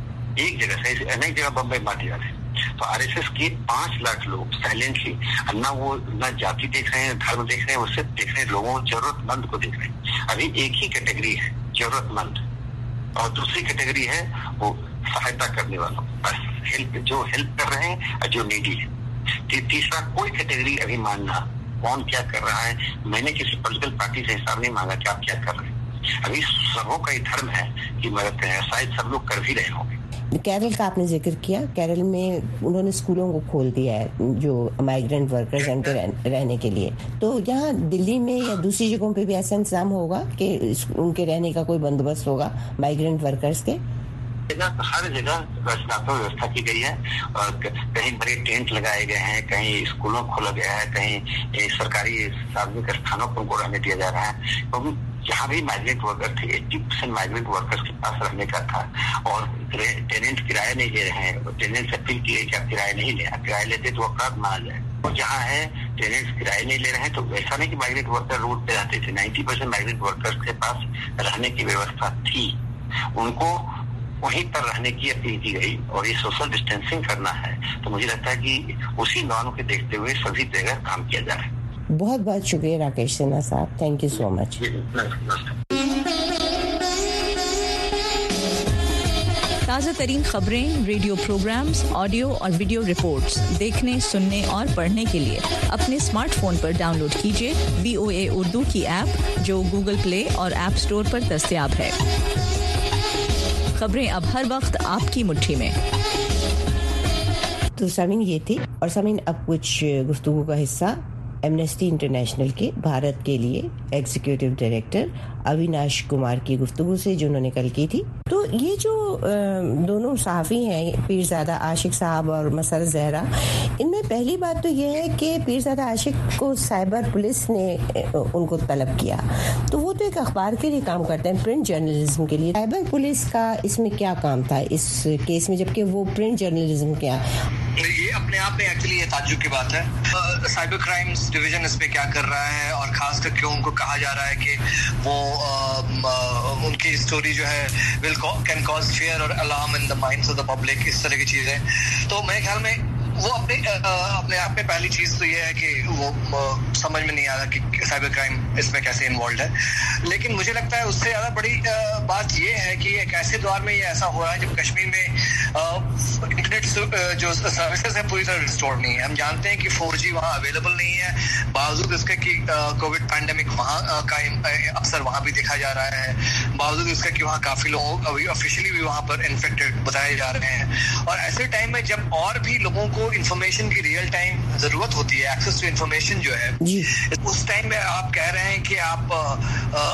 अनेक जगह बम्बई बांटे जा रहे हैं। तो आरएसएस के 5 लाख लोग साइलेंटली, ना जाति देख रहे हैं, धर्म देख रहे हैं, वो सिर्फ देख रहे हैं लोगों, जरूरतमंद को देख रहे हैं। अभी एक ही कैटेगरी है, जरूरतमंद, और दूसरी कैटेगरी है वो सहायता करने वालों, बस जो हेल्प कर रहे हैं और जो नीडी है। तीसरा कोई कैटेगरी अभी मानना, कौन क्या कर रहा है, मैंने किसी पॉलिटिकल पार्टी से हिसाब नहीं मांगा कि आप क्या कर रहे हैं। अभी सबों का ही धर्म है कि मदद करें, शायद सब लोग कर भी रहे होंगे। केरल का आपने जिक्र किया, केरल में उन्होंने स्कूलों को खोल दिया है जो माइग्रेंट वर्कर्स हैं उनके रहने के लिए। तो यहाँ दिल्ली में या दूसरी जगहों पे भी ऐसा इंतजाम होगा कि उनके रहने का कोई बंदोबस्त होगा माइग्रेंट वर्कर्स के? हर जगह रचनात्मक व्यवस्था की गई है और कहीं बड़े टेंट लगाए गए हैं, कहीं स्कूलों खोला गया है, कहीं सरकारी सार्वजनिक स्थानों पर उनको रहने दिया जा रहा है। क्योंकि जहाँ भी माइग्रेंट वर्कर थे, 80% माइग्रेंट वर्कर्स के पास रहने का था और टेनेंट किराया नहीं ले रहे हैं। टेनेंट से अपील की कि आप किराया नहीं ले, किराया लेते तो अपराध माना जाए। और जहाँ है टेनेंट्स किराया नहीं ले रहे हैं, तो ऐसा नहीं कि माइग्रेंट वर्कर रोड पे रहते थे। 90% माइग्रेंट वर्कर्स के पास रहने की व्यवस्था थी, उनको वहीं पर रहने की अपील की गई। और ये सोशल डिस्टेंसिंग करना है, तो मुझे लगता है कि उसी नॉर्म को देखते हुए सभी जगह काम किया जा रहा है। बहुत बहुत शुक्रिया राकेश सिन्हा साहब, थैंक यू सो मच। ताज़ा तरीन खबरें, रेडियो प्रोग्राम्स, ऑडियो और वीडियो रिपोर्ट्स देखने, सुनने और पढ़ने के लिए अपने स्मार्टफोन पर डाउनलोड कीजिए VOA उर्दू की ऐप, जो गूगल प्ले और ऐप स्टोर पर दस्तयाब है। खबरें अब हर वक्त आपकी मुट्ठी में। तो सामीन ये थी, और सामीन अब कुछ गुफ्तगू का हिस्सा एमनेस्टी इंटरनेशनल के भारत के लिए एग्जीक्यूटिव डायरेक्टर अविनाश कुमार की गुफ्तगू से जो उन्होंने कल की थी। तो ये जो दोनों सहाफ़ी हैं, पीरज़ादा आशिक साहब और मसर ज़हरा, इनमें पहली बात तो ये है कि पीरज़ादा आशिक को साइबर पुलिस ने उनको तलब किया। तो वो तो एक अखबार के लिए काम करते हैं, प्रिंट जर्नलिज्म के लिए। साइबर पुलिस का इसमें क्या काम था इस केस में, जबकि वो प्रिंट जर्नलिज्म क्या? ये अपने आप में एक्चुअली ये ताज्जुब की बात है। साइबर क्राइम्स डिवीजन इस पे क्या कर रहा है, और खास करके उनको कहा जा रहा है कि वो उनकी स्टोरी जो है कैन कॉज फियर और alarm in the minds of the public, इस तरह की चीजें। तो मेरे ख्याल में वो अपने आप में पहली चीज तो ये है कि वो समझ में नहीं आ रहा कि साइबर क्राइम इसमें कैसे इन्वॉल्व है। लेकिन मुझे लगता है उससे ज्यादा बड़ी बात ये है कि एक ऐसे दौर में ये ऐसा हो रहा है जब कश्मीर में इंटरनेट जो सर्विसेज है पूरी तरह रिस्टोर नहीं है। हम जानते हैं कि 4G वहाँ अवेलेबल नहीं है, बावजूद इसके कि कोविड पैंडेमिक वहाँ का अक्सर वहाँ भी देखा जा रहा है, बावजूद इसका कि वहाँ काफी लोग अभी ऑफिशियली भी वहाँ पर इन्फेक्टेड बताए जा रहे हैं। और ऐसे टाइम में जब और भी लोगों को इंफॉर्मेशन की रियल टाइम जरूरत होती है, एक्सेस टू इंफॉर्मेशन जो है, उस टाइम में आप कह रहे हैं कि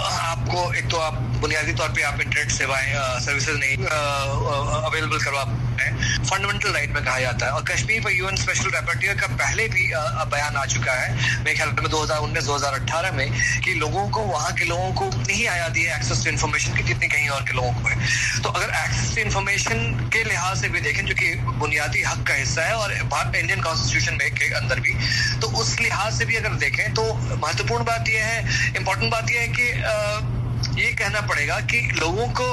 आपको एक तो आप बुनियादी तौर पे आप इंटरनेट सेवाएं सर्विसेज नहीं अवेलेबल करवा फंडामेंटल राइट में कहा जाता है। और कश्मीर पर यूएन स्पेशल रैपोर्टियर का पहले भी बयान आ चुका है मेरे ख्याल में 2019-2018 में, कि लोगों को, वहाँ के लोगों को नहीं आजादी है एक्सेस टू इन्फॉर्मेशन की जितनी कहीं और के लोगों को है। तो अगर एक्सेस टू इन्फॉर्मेशन के लिहाज से भी देखें, जो कि बुनियादी हक का हिस्सा है और इंडियन कॉन्स्टिट्यूशन में के अंदर भी, तो उस लिहाज से भी अगर देखें तो महत्वपूर्ण बात यह है, इम्पोर्टेंट बात यह है कि ये कहना पड़ेगा कि लोगों को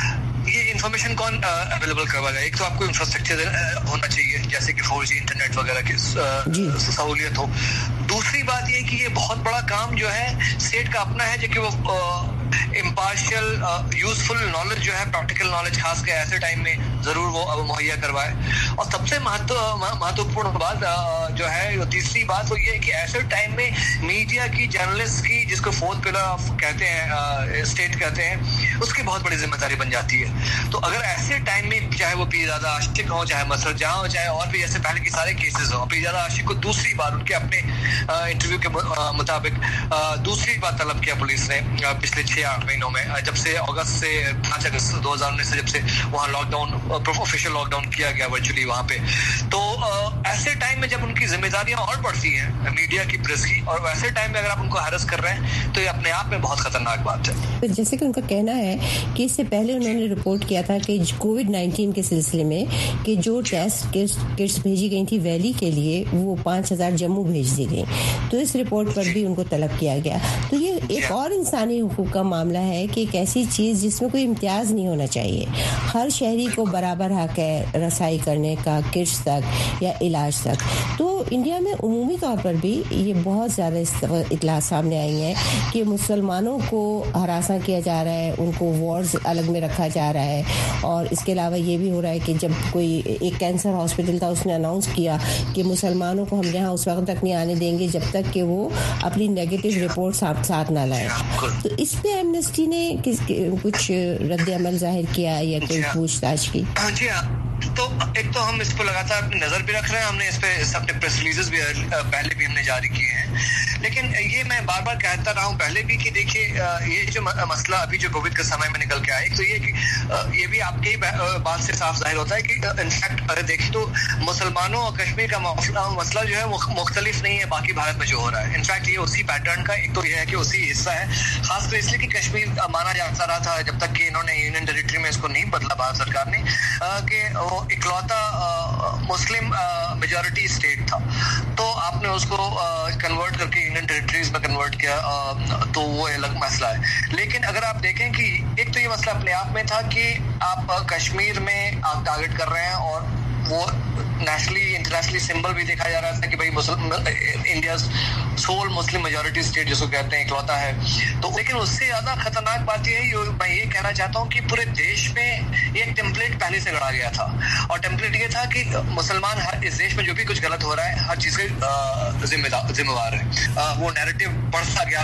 ये इन्फॉर्मेशन कौन अवेलेबल करवाएगा। एक तो आपको इंफ्रास्ट्रक्चर होना चाहिए, जैसे कि 4G इंटरनेट वगैरह की सहूलियत हो। दूसरी बात ये कि ये बहुत बड़ा काम जो है स्टेट का अपना है, जो कि वो इम्पार्शियल यूजफुल नॉलेज जो है, प्रैक्टिकल नॉलेज खास कर ऐसे टाइम में जरूर वो मुहैया करवाए। और सबसे महत्वपूर्ण बात जो है, वो तीसरी बात वो ये है कि ऐसे टाइम में मीडिया की, जर्नलिस्ट की, जिसको फोर्थ पिलर ऑफ कहते हैं, स्टेट कहते हैं, उसकी बहुत बड़ी जिम्मेदारी बन जाती है। तो अगर ऐसे टाइम में, चाहे वो पीरजादा आशिक हो, चाहे मसरत जहां हो, चाहे और भी जैसे पहले के सारे केसेस हो, पीरजादा आशिक को दूसरी बार उनके अपने इंटरव्यू के मुताबिक दूसरी बार तलब किया पुलिस ने पिछले 6-8 महीनों में, जब से अगस्त से 5 अगस्त 2019 से जब से वहाँ लॉकडाउन, ऑफिशियल लॉकडाउन किया गया वर्चुअली वहाँ पे। तो ऐसे टाइम में जब उनकी जिम्मेदारियां और बढ़ती हैं मीडिया की, प्रेस की, और वैसे टाइम में अगर आप उनको हैरेस कर रहे हैं तो ये अपने आप में बहुत खतरनाक बात है। जैसे कि उनका कहना है कि इससे पहले उन्होंने रिपोर्ट किया था कि कोविड-19 के सिलसिले में कि जो टेस्ट किट्स भेजी गई थी वैली के लिए, वो 5000 जम्मू भेज दी गई। तो इस रिपोर्ट पर भी उनको तलब किया गया। तो ये एक और इंसानी हुकूक का मामला है कि एक ऐसी चीज़ जिसमें कोई इम्तियाज़ नहीं होना चाहिए। हर शहरी को बराबर हक है रसाई करने का, किट्स तक या इलाज तक। तो इंडिया में उमूमी तौर पर भी ये बहुत ज़्यादा इतला सामने आई हैं कि मुसलमानों को हरासा किया जा रहा है, उनको वार्ड्स अलग में रखा जा रहा है। और इसके अलावा ये भी हो रहा है कि जब कोई एक कैंसर हॉस्पिटल था, उसने अनाउंस किया कि मुसलमानों को हम यहाँ उस वक्त तक नहीं आने देंगे जब तक कि वो अपनी नेगेटिव रिपोर्ट साथ ना लाए। तो इस पे एमनेस्टी ने कुछ रद्द अमल जाहिर किया या कोई पूछताछ की? जी हाँ, तो एक तो हम इस पर लगातार अपनी नजर भी रख रहे हैं, हमने इस पे अपने प्रेस रिलीजेस भी पहले भी हमने जारी किए हैं। लेकिन ये मैं बार बार कहता रहा हूँ पहले भी कि देखिए, ये जो मसला अभी जो कोविड के समय में निकल के आया, एक तो ये कि ये भी आपके बात से साफ जाहिर होता है कि इनफैक्ट अगर देखिए तो मुसलमानों और कश्मीर का मसला जो है वो मुख्तलिफ नहीं है बाकी भारत में जो हो रहा है। इनफैक्ट ये उसी पैटर्न का एक तो ये है कि उसी हिस्सा है, खासकर इसलिए कि कश्मीर माना जाता रहा था जब तक कि इन्होंने यूनियन टेरिटरी में इसको नहीं बदला भारत सरकार ने, कि वो इकलौता मुस्लिम मेजॉरिटी स्टेट था। तो आपने उसको कन्वर्ट करके यूनियन टेरिटरीज में कन्वर्ट किया, तो वो अलग मसला है। लेकिन अगर आप देखें कि एक तो ये मसला अपने आप में था कि आप कश्मीर में आप टारगेट कर रहे हैं, और वो नेशनली इंटरनेशनली सिंबल भी देखा जा रहा था कि भाई India sole Muslim majority state जिसको कहते हैं इकलौता है। तो लेकिन उससे ज्यादा खतरनाक बात ये है, मैं ये कहना चाहता हूँ कि पूरे देश में ये टेम्पलेट पहले से गढ़ा गया था, और टेम्पलेट ये था कि मुसलमान हर इस देश में जो भी कुछ गलत हो रहा है हर चीज के जिम्मेवार है। वो नैरेटिव बढ़ता गया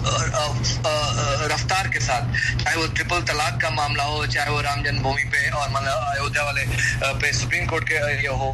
बहुत रफ्तार के साथ, चाहे वो ट्रिपल तलाक का मामला हो, चाहे वो राम जन्मभूमि पे और अयोध्या वाले पे सुप्रीम कोर्ट के ये हो,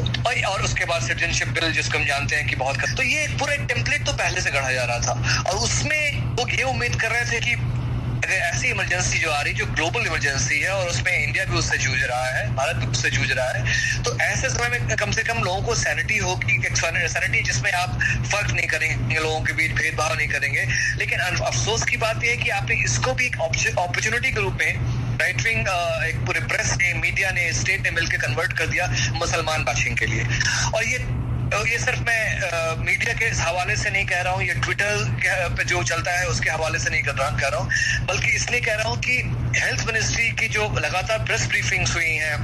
और उसके बाद सिटीजनशिप बिल जिसको हम जानते हैं कि बहुत तो ये पूरे टेम्पलेट तो पहले से गढ़ा जा रहा था। और उसमें लोग ये उम्मीद कर रहे थे कि अगर ऐसी इमरजेंसी जो आ रही, जो ग्लोबल इमरजेंसी है, और उसमें इंडिया भी उससे जूझ रहा है, भारत भी उससे जूझ रहा है, तो ऐसे समय में कम से कम लोगों को सैनिटी होगी, सैनिटी जिसमें आप फर्क नहीं करेंगे, लोगों के बीच भेदभाव नहीं करेंगे। लेकिन अफसोस की बात यह है कि आपने इसको भी एक अपॉर्चुनिटी के रूप में राइट विंग, एक पूरे प्रेस ने, मीडिया ने, स्टेट ने मिलकर कन्वर्ट कर दिया मुसलमान बाशिंग के लिए। और ये सिर्फ मैं मीडिया के हवाले से नहीं कह रहा हूँ, ये ट्विटर पे जो चलता है उसके हवाले से नहीं कह रहा हूँ, बल्कि इसलिए कह रहा हूँ कि हेल्थ मिनिस्ट्री की जो लगातार प्रेस ब्रीफिंग्स हुई हैं,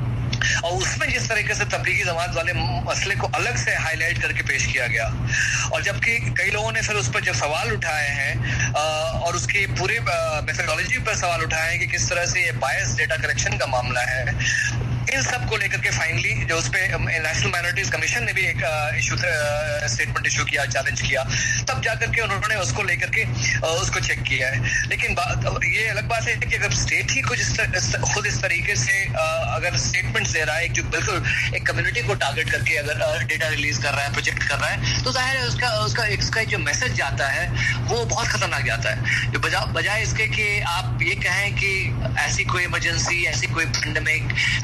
और उसमें जिस तरीके से तबलीगी जमात वाले मसले को अलग से हाईलाइट करके पेश किया गया, और जबकि कई लोगों ने फिर उस पर जब सवाल उठाए हैं और उसकी पूरी मेथोडोलॉजी पर सवाल उठाए हैं कि किस तरह से ये बायस डेटा कलेक्शन का मामला है, इन सब को लेकर के फाइनली जो उस पे नेशनल माइनॉरिटीज कमीशन ने भी एक स्टेटमेंट इशू किया, चैलेंज किया, तब जाकर के उन्होंने उसको लेकर के उसको चेक किया है। लेकिन ये अलग बात है कि अगर स्टेट ही कुछ खुद इस तरीके से अगर स्टेटमेंट दे रहा है, जो बिल्कुल एक कम्युनिटी को टारगेट करके अगर डेटा रिलीज कर रहा है, प्रोजेक्ट कर रहा है, तो जाहिर है उसका जो मैसेज जाता है वो बहुत खतरनाक जाता है। जो बजाय इसके कि आप ये कहें कि ऐसी कोई इमरजेंसी, ऐसी कोई पेंडेमिक, ऐसी कोई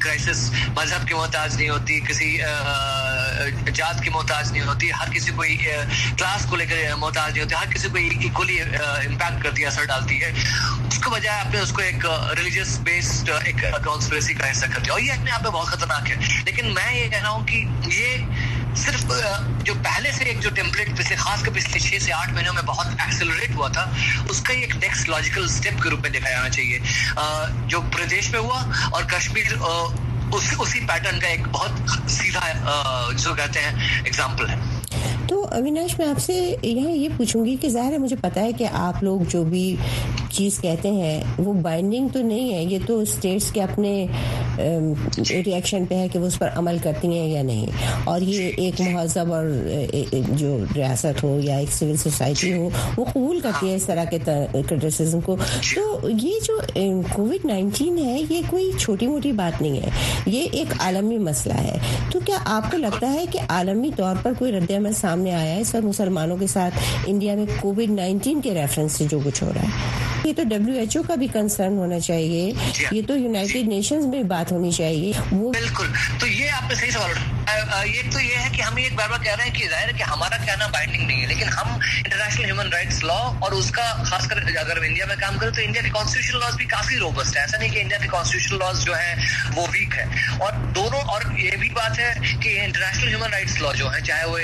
क्राइसिस मजहब की मोहताज नहीं होती, किसी जात की मोहताज नहीं होती, हर किसी कोई क्लास को लेकर मोहताज नहीं होती, हर किसी को इक्वली इम्पैक्ट करती है, असर डालती है। उसके बजाय आपने उसको एक रिलीजियस बेस्ड एक कॉन्स्पिरेसी का हिस्सा कर दिया, और ये अपने आप में बहुत खतरनाक है। लेकिन मैं ये कह रहा हूँ कि ये सिर्फ जो पहले से एक जो टेम्पलेट पिछले खासकर पिछले 6 से 8 महीनों में बहुत एक्सेलरेट हुआ था, उसका एक नेक्स्ट लॉजिकल स्टेप के रूप में देखा जाना चाहिए, जो प्रदेश में हुआ, और कश्मीर उसी पैटर्न का एक बहुत सीधा जो कहते हैं एग्जाम्पल है। तो अविनाश, मैं आपसे यहाँ ये पूछूंगी कि ज़ाहिर है मुझे पता है कि आप लोग जो भी चीज़ कहते हैं वो बाइंडिंग तो नहीं है, ये तो स्टेट्स के अपने रिएक्शन पे है कि वो उस पर अमल करती हैं या नहीं, और ये एक महज़ब और जो रियासत हो या एक सिविल सोसाइटी हो वो कबूल करती है इस तरह के क्रिटिसिज्म को। तो ये जो कोविड-19 है ये कोई छोटी मोटी बात नहीं है, ये एक आलमी मसला है। तो क्या आपको लगता है कि आलमी तौर पर कोई रद्द-ए-अमल सामने आया है इस पर मुसलमानों के साथ इंडिया में कोविड-19 के रेफरेंस से जो कुछ हो रहा है? ये तो WHO का भी कंसर्न होना चाहिए, ये तो यूनाइटेड नेशंस में बात होनी चाहिए। वो बिल्कुल, तो ये आपने सही सवाल उठाया। ये तो ये है कि हम एक बार कह रहे हैं कि जाहिर है कि हमारा कहना बाइंडिंग नहीं है, लेकिन हम इंटरनेशनल ह्यूमन राइट्स लॉ और उसका खासकर अगर इंडिया में काम करें तो इंडिया के कॉन्स्टिट्यूशनल लॉज भी काफी रोबस्ट है। ऐसा नहीं कि इंडिया के कॉन्स्टिट्यूशनल लॉज जो है वो वीक है, और दोनों, और ये भी बात है कि इंटरनेशनल ह्यूमन राइट्स लॉ जो है, चाहे वो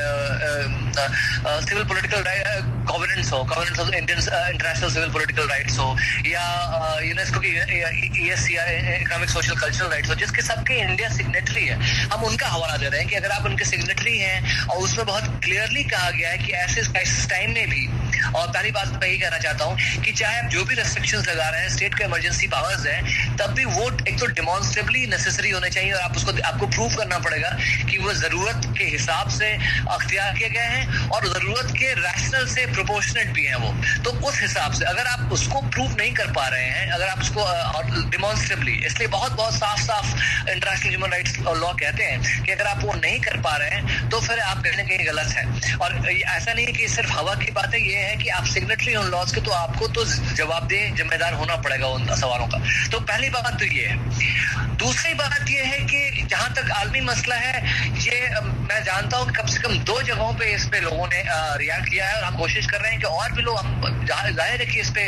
सिविल पॉलिटिकल कॉवेनेंट्स हो इंटरनेशनल सिविल पॉलिटिकल राइट्स हो, या यूनेस्को की ESCR economic social cultural rights हो, जिसके सबके इंडिया सिग्नेटरी है, हम उनका हवाला दे रहे हैं कि अगर आप उनके सिग्नेटरी हैं और उसमें बहुत क्लियरली कहा गया है कि ऐसे क्राइसिस टाइम में भी, और पहली बात मैं यही कहना चाहता हूं कि चाहे आप जो भी रेस्ट्रिक्शंस लगा रहे हैं, स्टेट के इमरजेंसी पावर्स हैं, तब भी वो एक तो डिमॉन्स्ट्रेबली नेसेसरी होने चाहिए, और आपको प्रूव करना पड़ेगा कि वो जरूरत के हिसाब से अख्तियार किए गए हैं और जरूरत के रैशनल से प्रोपोर्शनेट भी हैं वो। तो उस हिसाब से अगर आप उसको प्रूव नहीं कर पा रहे हैं, अगर आप उसको डिमॉन्स्ट्रेबली, इसलिए बहुत साफ इंटरनेशनल ह्यूमन राइट्स लॉ कहते हैं कि अगर आप वो नहीं कर पा रहे हैं तो फिर आप कहीं ना कहीं गलत है। और ऐसा नहीं है कि सिर्फ हवा की बात है, ये है कि आप सिग्नेटरी उन लॉज के, तो आपको तो जवाबदेह जिम्मेदार होना पड़ेगा उन सवालों का। तो पहली बात तो ये है। दूसरी बात ये है कि जहां तक आलमी मसला है, ये मैं जानता हूं कि कम से कम 2 जगहों पे इस पे लोगों ने रिएक्ट किया है, और हम कोशिश कर रहे हैं कि और भी लोग, जाहिर है कि इस पे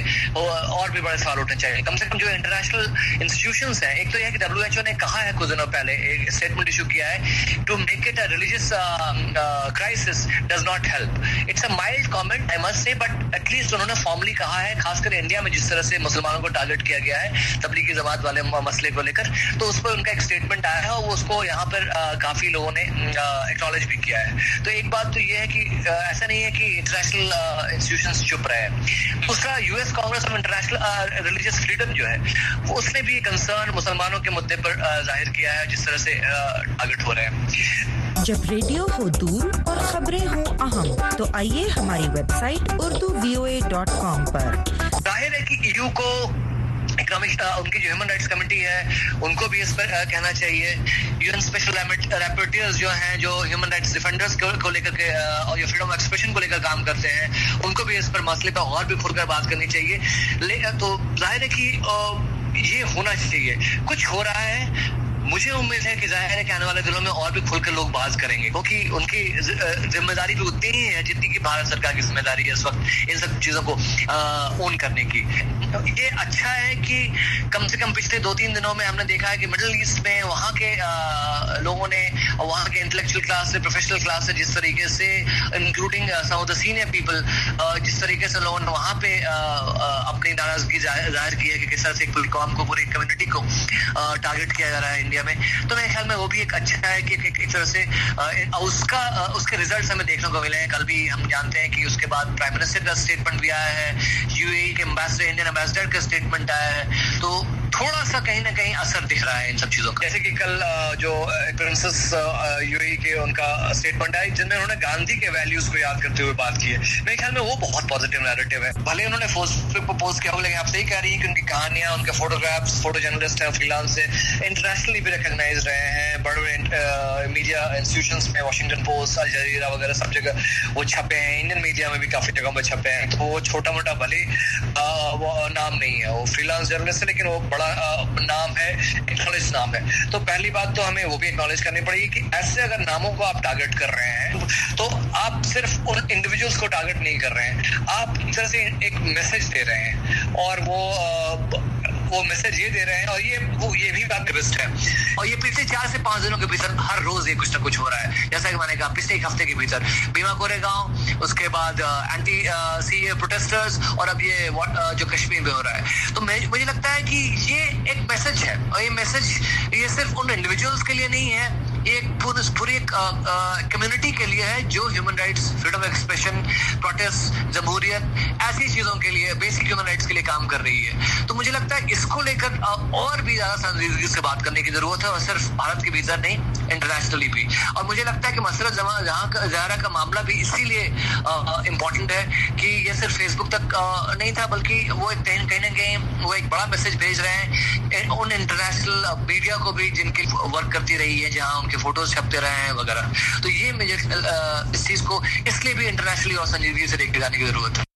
और भी बड़े सवाल उठने चाहिए। कम से कम जो इंटरनेशनल इंस्टीट्यूशंस हैं, एक तो यह कि WHO ने कहा है कुछ दिनों पहले एक स्टेटमेंट इशू किया है, to make it a religious crisis does not help. It's a mild comment I must say, but at least उन्होंने फॉर्मली कहा है, खासकर इंडिया में जिस तरह से मुसलमानों को टारगेट किया गया है तबलीगी जमात वाले मसले को लेकर, तो उस पर उनका एक स्टेटमेंट आया है, और वो उसको यहाँ पर काफी लोगों ने एक्नॉलेज भी किया है। तो एक बात तो ये है कि ऐसा नहीं है कि इंटरनेशनल इंस्टीट्यूशंस चुप रहे। दूसरा, US Congress of International Religious Freedom जो है, वो उसने भी कंसर्न मुसलमानों के मुद्दे पर जाहिर किया है, जिस तरह से टारगेट हो रहे हैं। जब रेडियो हो दूर और खबरें हो अहम, तो आइए हमारी वेबसाइट urduvoa.com पर। जाहिर है कि EU को उनकी जो ह्यूमन राइट्स कमेटी है उनको भी इस पर कहना चाहिए। UN स्पेशल रैपोर्टर्स जो हैं, जो ह्यूमन राइट्स डिफेंडर्स को लेकर के और फ्रीडम ऑफ एक्सप्रेशन को लेकर काम करते हैं, उनको भी इस पर मसले पर और भी खुलकर बात करनी चाहिए। तो जाहिर है कि ये होना चाहिए। कुछ हो रहा है, मुझे उम्मीद है कि जाहिर है कि आने वाले दिनों में और भी खुलकर लोग बात करेंगे, क्योंकि उनकी जिम्मेदारी भी उतनी ही है जितनी कि भारत सरकार की जिम्मेदारी है इस वक्त इन सब चीजों को ओन करने की। ये अच्छा है कि कम से कम पिछले 2-3 दिनों में हमने देखा है कि मिडिल ईस्ट में वहाँ के लोगों ने, वहाँ के इंटेलेक्चुअल क्लास से, प्रोफेशनल क्लास से, जिस तरीके से including some of the senior people, जिस तरीके से लोगों ने वहाँ पे अपनी नाराजगी जाहिर की है कि किस तरह से पूरी कौम को, पूरी कम्युनिटी को टारगेट किया जा रहा है इंडिया में। तो मेरे ख्याल में वो भी एक अच्छा है कि एक तरह से उसके रिजल्ट्स हमें देखने को मिले हैं। कल भी हम जानते हैं कि उसके बाद प्राइम मिनिस्टर का स्टेटमेंट भी आया है, UAE के एम्बेसडर, इंडियन एम्बेसडर का स्टेटमेंट आया है, तो थोड़ा सा कहीं ना कहीं असर दिख रहा है इन सब चीजों का। जैसे कि कल जो प्रिंसेस UAE के उनका स्टेटमेंट आया, जिनमें उन्होंने गांधी के वैल्यूज को याद करते हुए बात की है। मेरे ख्याल में वो बहुत पॉजिटिव नैरेटिव है। भले उन्होंने फेसबुक पर पोस्ट किया हो, लेकिन आप सही कह रही है कि उनकी कहानियां, उनके फोटोग्राफ्स, फोटो जर्नलिस्ट हैं, फ्रीलांस से इंटरनेशनली भी रिकॉग्नाइज रहे हैं। बड़े मीडिया इंस्टीट्यूशंस में, वॉशिंगटन पोस्ट, अल जजीरा वगैरह सब जगह वो छपे हैं। इंडियन मीडिया में भी काफी जगहों पर छपे हैं। तो वो छोटा मोटा भले वो नाम नहीं है, वो फ्रीलांस जर्नलिस्ट है, लेकिन वो बड़ा नाम है, एक्नॉलेज नाम है। तो पहली बात तो हमें वो भी एक्नॉलेज करनी पड़ेगी कि ऐसे अगर नामों को आप टारगेट कर रहे हैं तो आप सिर्फ उन इंडिविजुअल्स को टारगेट नहीं कर रहे हैं, आप एक तरह से एक मैसेज दे रहे हैं, और वो मैसेज ये दे रहे हैं, और ये भी बात ट्विस्ट है। और ये पिछले 4 से 5 दिनों के भीतर हर रोज ये कुछ ना कुछ हो रहा है। जैसा कि मैंने कहा, पिछले एक हफ्ते के भीतर भीमा कोरेगांव, उसके बाद एंटी सीए प्रोटेस्टर्स, और अब ये जो कश्मीर में हो रहा है। तो मुझे लगता है कि ये एक मैसेज है, और ये मैसेज ये सिर्फ उन इंडिविजुअल्स के लिए नहीं है, ये एक पूरी कम्युनिटी के लिए है जो human rights, freedom of expression, protest, जमहूरियत, ऐसी चीजों के लिए, बेसिक ह्यूमन राइट्स के लिए काम कर रही है। तो मुझे लगता है इसको लेकर और भी ज्यादा संजीदगी से बात करने की जरूरत है, और सिर्फ भारत के भीतर नहीं, इंटरनेशनली भी। और मुझे लगता है कि मसला ज़हरा का मामला भी इसीलिए इम्पोर्टेंट है कि ये सिर्फ फेसबुक तक नहीं था, बल्कि वो कहीं ना कहीं वो एक बड़ा मैसेज भेज रहे हैं उन इंटरनेशनल मीडिया को भी जिनकी वर्क करती रही है, जहाँ उनके फोटोज छपते रहे हैं वगैरह। तो ये मुझे इस चीज को इसलिए भी इंटरनेशनली और संजीदगी से देखे जाने की जरूरत है।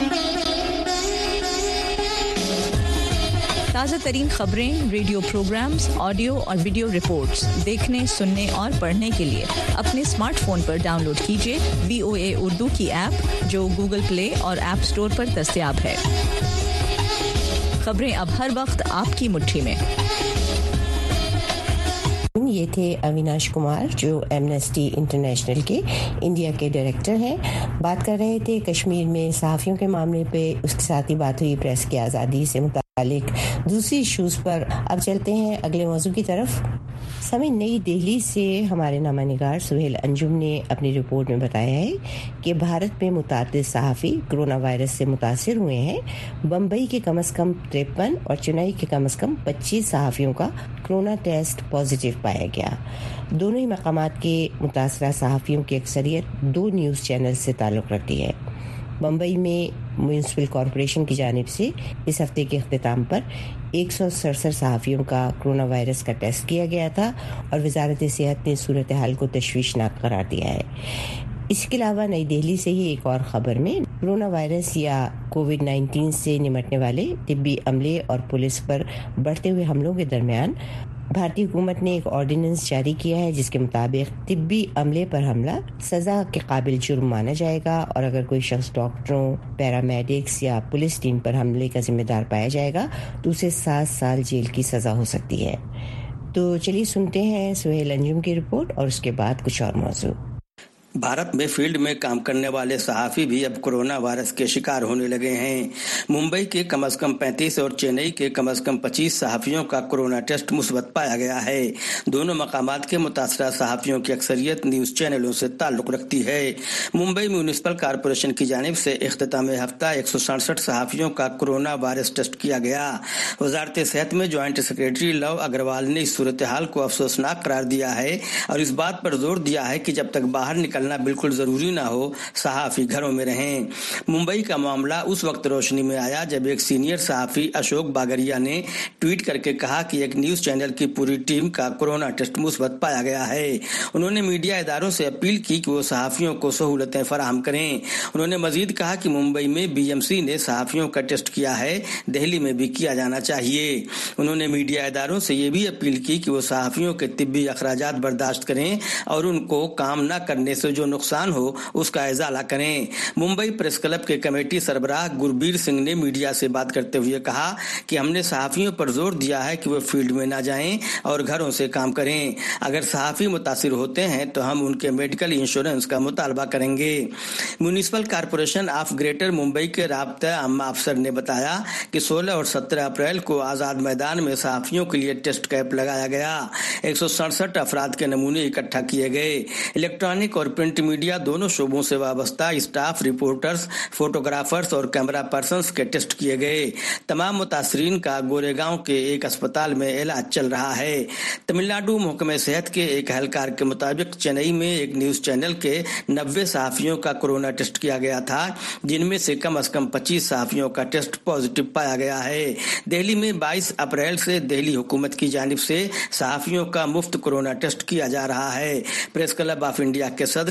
ताज़ा तरीन खबरें, रेडियो प्रोग्राम्स, ऑडियो और वीडियो रिपोर्ट्स देखने, सुनने और पढ़ने के लिए अपने स्मार्टफोन पर डाउनलोड कीजिए VOA उर्दू की ऐप, जो गूगल प्ले और ऐप स्टोर पर दस्तयाब है। खबरें अब हर वक्त आपकी मुट्ठी में। ये थे अविनाश कुमार, जो एमनेस्टी इंटरनेशनल के इंडिया के डायरेक्टर हैं। बात कर रहे थे कश्मीर में सहाफ़ियों के मामले पे। उसके साथ ही बात हुई प्रेस की आज़ादी से मुतालिक दूसरी इश्यूज़ पर। अब चलते हैं अगले मौजू की तरफ। समय नई दिल्ली से हमारे नामानिगार सुहेल अंजुम ने अपनी रिपोर्ट में बताया है कि भारत में मुतादिद सहाफ़ी कोरोना वायरस से मुतासिर हुए हैं। बम्बई के कम से कम 53 और चेन्नई के कम से कम 25 सहाफ़ियों का कोरोना टेस्ट पॉजिटिव पाया गया। दोनों ही मकामात के मुतासरा सहाफ़ियों की अक्सरियत 2 न्यूज़ चैनल से ताल्लुक़ रखती है। बम्बई में म्यूनिसिपल कॉरपोरेशन की जानिब से इस हफ्ते के अख्तिताम पर 167 सहाफ़ियों का कोरोना वायरस का टेस्ट किया गया था, और वजारत सेहत ने सूरत हाल को तशवीशनाक करार दिया है। इसके अलावा नई दिल्ली से ही एक और खबर में कोरोना वायरस या कोविड-19 से निपटने वाले तिब्बी अमले और पुलिस पर बढ़ते हुए हमलों के दरमियान भारतीय हुकूमत ने एक ऑर्डिनेंस जारी किया है, जिसके मुताबिक तिब्बी अमले पर हमला सजा के काबिल जुर्म माना जाएगा, और अगर कोई शख्स डॉक्टरों, पैरामेडिक्स या पुलिस टीम पर हमले का जिम्मेदार पाया जाएगा तो उसे 7 साल जेल की सजा हो सकती है। तो चलिए सुनते हैं सुहेल अंजुम की रिपोर्ट और उसके बाद कुछ और मौजू। भारत में फील्ड में काम करने वाले सहाफ़ी भी अब कोरोना वायरस के शिकार होने लगे हैं। मुंबई के कम से कम 35 और चेन्नई के कम से कम 25 सहाफ़ियों का कोरोना टेस्ट मुस्बत पाया गया है। दोनों मकामात के मुतासरा सहाफ़ियों की अक्सरियत न्यूज़ चैनलों से ताल्लुक़ रखती है। मुंबई म्यूनिसिपल कॉरपोरेशन की जानिब से इख्तिताम हफ्ता 167 सहाफ़ियों का कोरोना वायरस टेस्ट किया गया। वजारत सेहत में ज्वाइंट सेक्रेटरी लव अग्रवाल ने इस सूरत हाल को अफसोसनाक करार दिया है, और इस बात पर जोर दिया है कि जब तक बाहर निकलना बिल्कुल जरूरी ना हो, सहाफ़ी घरों में रहें। मुंबई का मामला उस वक्त रोशनी में आया जब एक सीनियर सहाफ़ी अशोक बागरिया ने ट्वीट करके कहा कि एक न्यूज़ चैनल की पूरी टीम का कोरोना टेस्ट मुस्बत पाया गया है। उन्होंने मीडिया इदारों से अपील की कि वो सहाफ़ियों को सहूलतें फराहम करें। उन्होंने मजीद कहा कि मुंबई में BMC ने सहाफ़ियों का टेस्ट किया है, दिल्ली में भी किया जाना चाहिए। उन्होंने मीडिया इदारों से ये भी अपील की कि वो सहाफ़ियों के तिब्बी अखराजात बर्दाश्त करें और उनको काम न करने से जो नुकसान हो उसका इजाला करें। मुंबई प्रेस क्लब के कमेटी सरबराह गुरबीर सिंह ने मीडिया से बात करते हुए कहा कि हमने सहाफ़ियों पर जोर दिया है कि वो फील्ड में ना जाएं और घरों से काम करें। अगर सहाफ़ी मुतासिर होते हैं तो हम उनके मेडिकल इंश्योरेंस का मुतालबा करेंगे। Municipal Corporation of Greater Mumbai के राब्ता आम्मा अफसर ने बताया कि 16 और 17 अप्रैल को आज़ाद मैदान में सहाफ़ियों के लिए टेस्ट कैंप लगाया गया। 167 अफराद के नमूने इकट्ठा किए गए। इलेक्ट्रॉनिक और प्रिंट मीडिया दोनों शोबों से वाबस्ता स्टाफ, रिपोर्टर्स, फोटोग्राफर्स और कैमरा पर्सन्स के टेस्ट किए गए। तमाम मुतासरीन का गोरेगांव के एक अस्पताल में इलाज चल रहा है। तमिलनाडु महकमे सेहत के एक एहलकार के मुताबिक चेन्नई में एक न्यूज चैनल के 90 सहाफ़ियों का कोरोना टेस्ट किया गया था, जिनमें से कम 25 सहाफ़ियों का टेस्ट पॉजिटिव पाया गया है। दिल्ली में 22 अप्रैल से दिल्ली हुकूमत की जानिब से सहाफ़ियों का मुफ्त कोरोना टेस्ट किया जा रहा है। प्रेस क्लब ऑफ इंडिया के सदर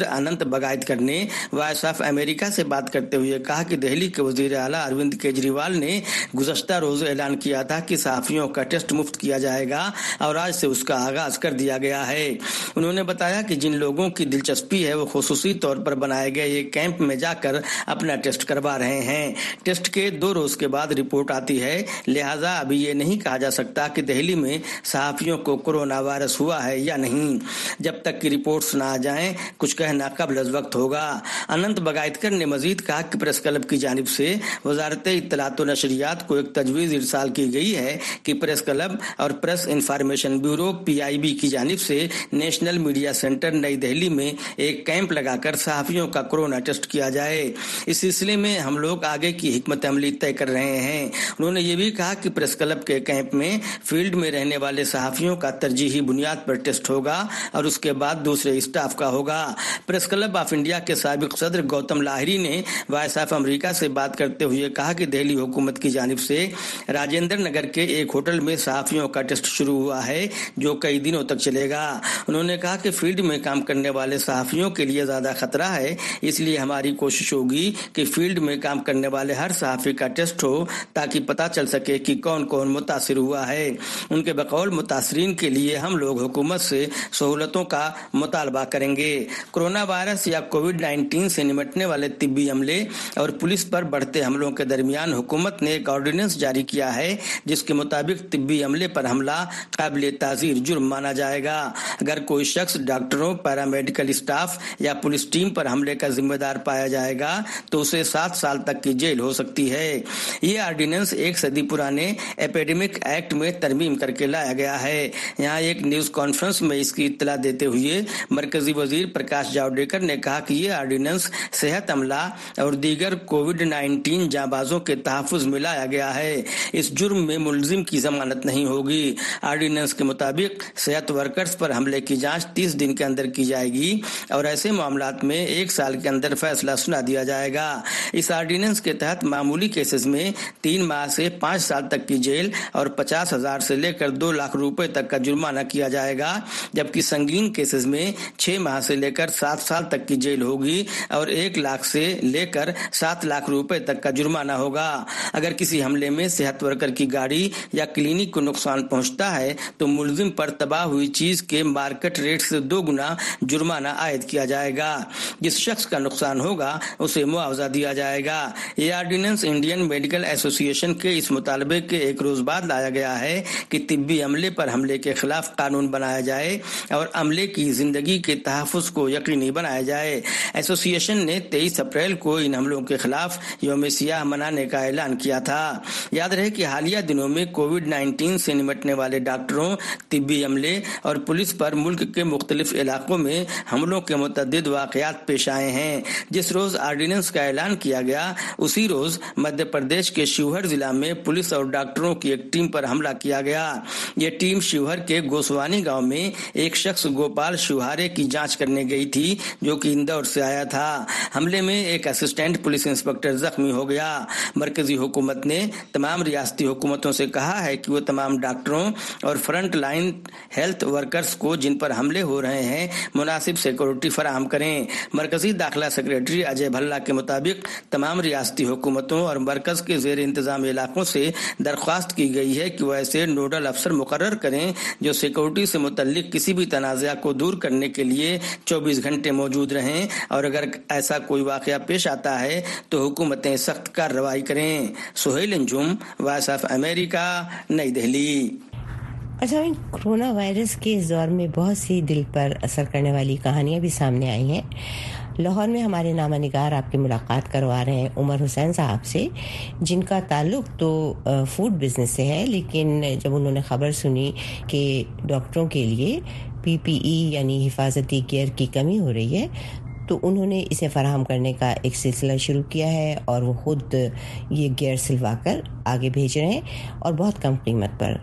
सदर अनंत बगायतकर ने वॉइस ऑफ अमेरिका से बात करते हुए कहा कि दिल्ली के वजीर आला अरविंद केजरीवाल ने गुज़श्ता रोज ऐलान किया था कि सहाफियों का टेस्ट मुफ्त किया जाएगा और आज से उसका आगाज कर दिया गया है। उन्होंने बताया कि जिन लोगों की दिलचस्पी है वो खुसूसी तौर पर बनाए गए ये कैंप में जाकर अपना टेस्ट करवा रहे हैं। टेस्ट के 2 रोज के बाद रिपोर्ट आती है, लिहाजा अभी ये नहीं कहा जा सकता कि दिल्ली में सहाफियों को कोरोना वायरस हुआ है या नहीं। जब तक की रिपोर्ट्स ना आ जाएं, कुछ कहना कब्ल अज़ वक्त होगा। अनंत बगायतकर ने मजीद कहा कि प्रेस क्लब की जानिब से वजारत इत्तलात व नशरियात को एक तजवीज़ इरसाल की गई है कि प्रेस क्लब और प्रेस इंफॉर्मेशन ब्यूरो PIB की जानिब से नेशनल मीडिया सेंटर नई दिल्ली में एक कैंप लगाकर सहाफियों का कोरोना टेस्ट किया जाए। इस सिलसिले में हम लोग आगे की हिकमत अमली तय कर रहे हैं। उन्होंने ये भी कहा कि प्रेस क्लब के कैंप में फील्ड में रहने वाले सहाफियों का तरजीही बुनियाद पर टेस्ट होगा और उसके बाद दूसरे स्टाफ का होगा। प्रेस क्लब ऑफ इंडिया के साबिक सदर गौतम लाहिरी ने वॉइस ऑफ अमेरिका से बात करते हुए कहा कि दिल्ली हुकूमत की जानिब से राजेंद्र नगर के एक होटल में सहाफियों का टेस्ट शुरू हुआ है जो कई दिनों तक चलेगा। उन्होंने कहा कि फील्ड में काम करने वाले सहाफियों के लिए ज्यादा खतरा है, इसलिए हमारी कोशिश होगी कि फील्ड में काम करने वाले हर सहाफी का टेस्ट हो ताकि पता चल सके कि कौन कौन मुतासिर हुआ है। उनके बकौल मुतासरीन के लिए हम लोग हुकूमत से सहूलतों का मुतालबा करेंगे। कोरोना वायरस या कोविड-19 से निपटने वाले तिब्बी अमले और पुलिस पर बढ़ते हमलों के दरमियान हुकूमत ने एक ऑर्डिनेंस जारी किया है जिसके मुताबिक तिब्बी अमले पर हमला काबिल ताज़ीर जुर्म माना जाएगा। अगर कोई शख्स डॉक्टरों, पैरामेडिकल स्टाफ या पुलिस टीम पर हमले का जिम्मेदार पाया जाएगा तो उसे 7 साल तक की जेल हो सकती है। ये ऑर्डिनेंस 1 सदी पुराने एपिडेमिक एक्ट में तरमीम करके लाया गया है। यहाँ एक न्यूज कॉन्फ्रेंस में इसकी इत्तला देते हुए मरकजी वजीर प्रकाश जावड़ेकर ने कहा कि ये ऑर्डिनेंस सेहत अमला और दीगर कोविड-19 जांबाजों के तहफ़्फ़ुज़ में लाया गया है। इस जुर्म में मुलजिम की जमानत नहीं होगी। ऑर्डिनेंस के मुताबिक सेहत वर्कर्स पर हमले की जांच 30 दिन के अंदर की जाएगी और ऐसे मामलात में 1 साल के अंदर फैसला सुना दिया जाएगा। इस ऑर्डिनेंस के तहत मामूली केसेस में 3 माह से 5 साल तक की जेल और 50,000 से लेकर 2 लाख रुपए तक का जुर्माना किया जाएगा, जबकि संगीन केसेस में 6 माह से लेकर 7 साल तक की जेल होगी और 1 लाख से लेकर 7 लाख रुपए तक का जुर्माना होगा। अगर किसी हमले में सेहत वर्कर की गाड़ी या क्लिनिक को नुकसान पहुंचता है तो मुलजिम पर तबाह हुई चीज के मार्केट रेट से 2 गुना जुर्माना आयद किया जाएगा। जिस शख्स का नुकसान होगा उसे मुआवजा दिया जाएगा। ये ऑर्डिनेंस इंडियन मेडिकल एसोसिएशन के इस मुतालबे के 1 रोज बाद लाया गया है कि तिब्बी अमले पर हमले के खिलाफ कानून बनाया जाए और अमले की जिंदगी के तहफ़्फ़ुज़ को यकीनी बनाया जाए। एसोसिएशन ने 23 अप्रैल को इन हमलों के खिलाफ यौम सियाह मनाने का ऐलान किया था। याद रहे कि हालिया दिनों में कोविड-19 से निपटने वाले डॉक्टरों, तिब्बी अमले और पुलिस पर मुल्क के मुख्तलिफ इलाकों में हमलों के मुतअद्दिद वाक़यात पेश आए हैं। जिस रोज ऑर्डिनेंस का ऐलान किया गया उसी रोज मध्य प्रदेश के शिवहर जिला में पुलिस और डॉक्टरों की एक टीम पर हमला किया गया। ये टीम शिवहर के गोसवानी गांव में एक शख्स गोपाल शिवहारे की जांच करने गई थी जो कि इंदौर से आया था। हमले में एक असिस्टेंट पुलिस इंस्पेक्टर जख्मी हो गया। मरकजी हुकूमत ने तमाम रियासती हुकूमतों से कहा है कि वो तमाम डॉक्टरों और फ्रंट लाइन हेल्थ वर्कर्स को जिन पर हमले हो रहे हैं मुनासिब सिक्योरिटी फराहम करें। मरकजी दाखिला सेक्रेटरी अजय भल्ला के मुताबिक तमाम रियासती हुकूमतों और मरकज के जेर इंतजाम इलाकों से दरख्वास्त की गई है कि वो ऐसे नोडल अफसर मुकर्रर करें जो सिक्योरिटी से मुतल्लिक किसी भी तनाज़ा को दूर करने के लिए 24 घंटे मौजूद रहें और अगर ऐसा कोई वाक़या पेश आता है तो हुकूमतें सख्त कार्रवाई करें। Suhail Anjum, Voice of America, Nai Delhi. अच्छा, कोरोना वायरस के इस दौर में बहुत सी दिल पर असर करने वाली कहानियां भी सामने आई हैं। लाहौर में हमारे नामानिगार आपकी मुलाकात करवा रहे हैं उमर हुसैन साहब से, जिनका ताल्लुक तो फूड बिजनेस से है, लेकिन जब उन्होंने खबर सुनी कि डॉक्टरों के लिए PPE यानी हिफाजती गियर की कमी हो रही है तो उन्होंने इसे फराहम करने का एक सिलसिला शुरू किया है और वो खुद ये गियर सिलवा कर आगे भेज रहे हैं और बहुत कम कीमत पर।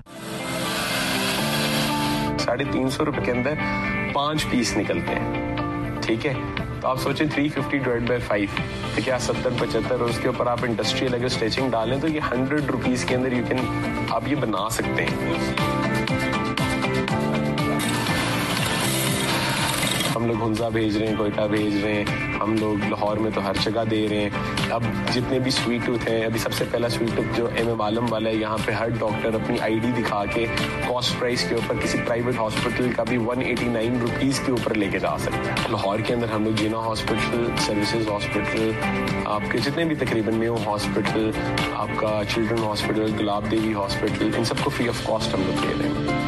350 रुपए के अंदर 5 पीस निकलते हैं, ठीक है। तो आप सोचें 350 डिवाइड बाय 5 तो क्या 70-75 और उसके ऊपर आप इंडस्ट्रियल अगर स्टिचिंग डालें तो ये 100 रुपीज के अंदर आप ये बना सकते हैं। हम लोग हुंजा भेज रहे हैं, कोयटा भेज रहे हैं, हम लोग लाहौर में तो हर जगह दे रहे हैं। अब जितने भी स्वीट टूथ हैं, अभी सबसे पहला स्वीट टूथ जो MM आलम वाला है, यहाँ पे हर डॉक्टर अपनी ID दिखा के कॉस्ट प्राइस के ऊपर किसी प्राइवेट हॉस्पिटल का भी 189 रुपीज़ के ऊपर लेके जा सकते हैं। लाहौर के अंदर हम लोग जिना हॉस्पिटल, सर्विसेज हॉस्पिटल, आपके जितने भी तकरीबन मेयो हॉस्पिटल, आपका children hospital, Gulab Devi hospital, इन सबको फ्री ऑफ कॉस्ट हम लोग दे रहे हैं।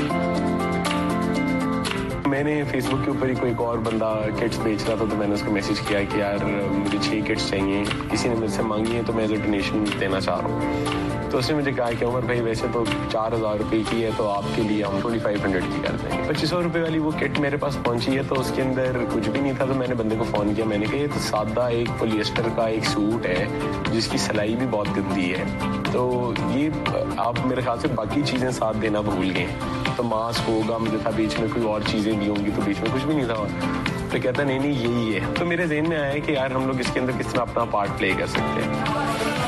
मैंने फेसबुक के ऊपर ही कोई और बंदा किट्स बेच रहा था, तो मैंने उसको मैसेज किया कि यार मुझे 6 किट्स चाहिए, किसी ने मेरे से मांगी है तो मैं एज ए डोनेशन देना चाह रहा हूँ। तो उसने मुझे कहा कि उमर भाई वैसे तो 4000 रुपये की है, तो आपके लिए हम 2500 की कर देंगे। 2500 रुपये वाली वो किट मेरे पास पहुंची है, तो उसके अंदर कुछ भी नहीं था। तो मैंने बंदे को फ़ोन किया, मैंने कहा ये तो सादा एक पोलिएस्टर का एक सूट है जिसकी सिलाई भी बहुत गंदी है, तो ये आप मेरे ख्याल से बाकी चीज़ें साथ देना भूल गए। तो मास्क होगा, मुझे था बीच में कोई और चीज़ें दी होंगी, तो बीच में कुछ भी नहीं था। तो कहता नहीं यही है। तो मेरे ज़हन में आया कि यार हम लोग इसके अंदर किस तरह अपना पार्ट प्ले कर सकते हैं।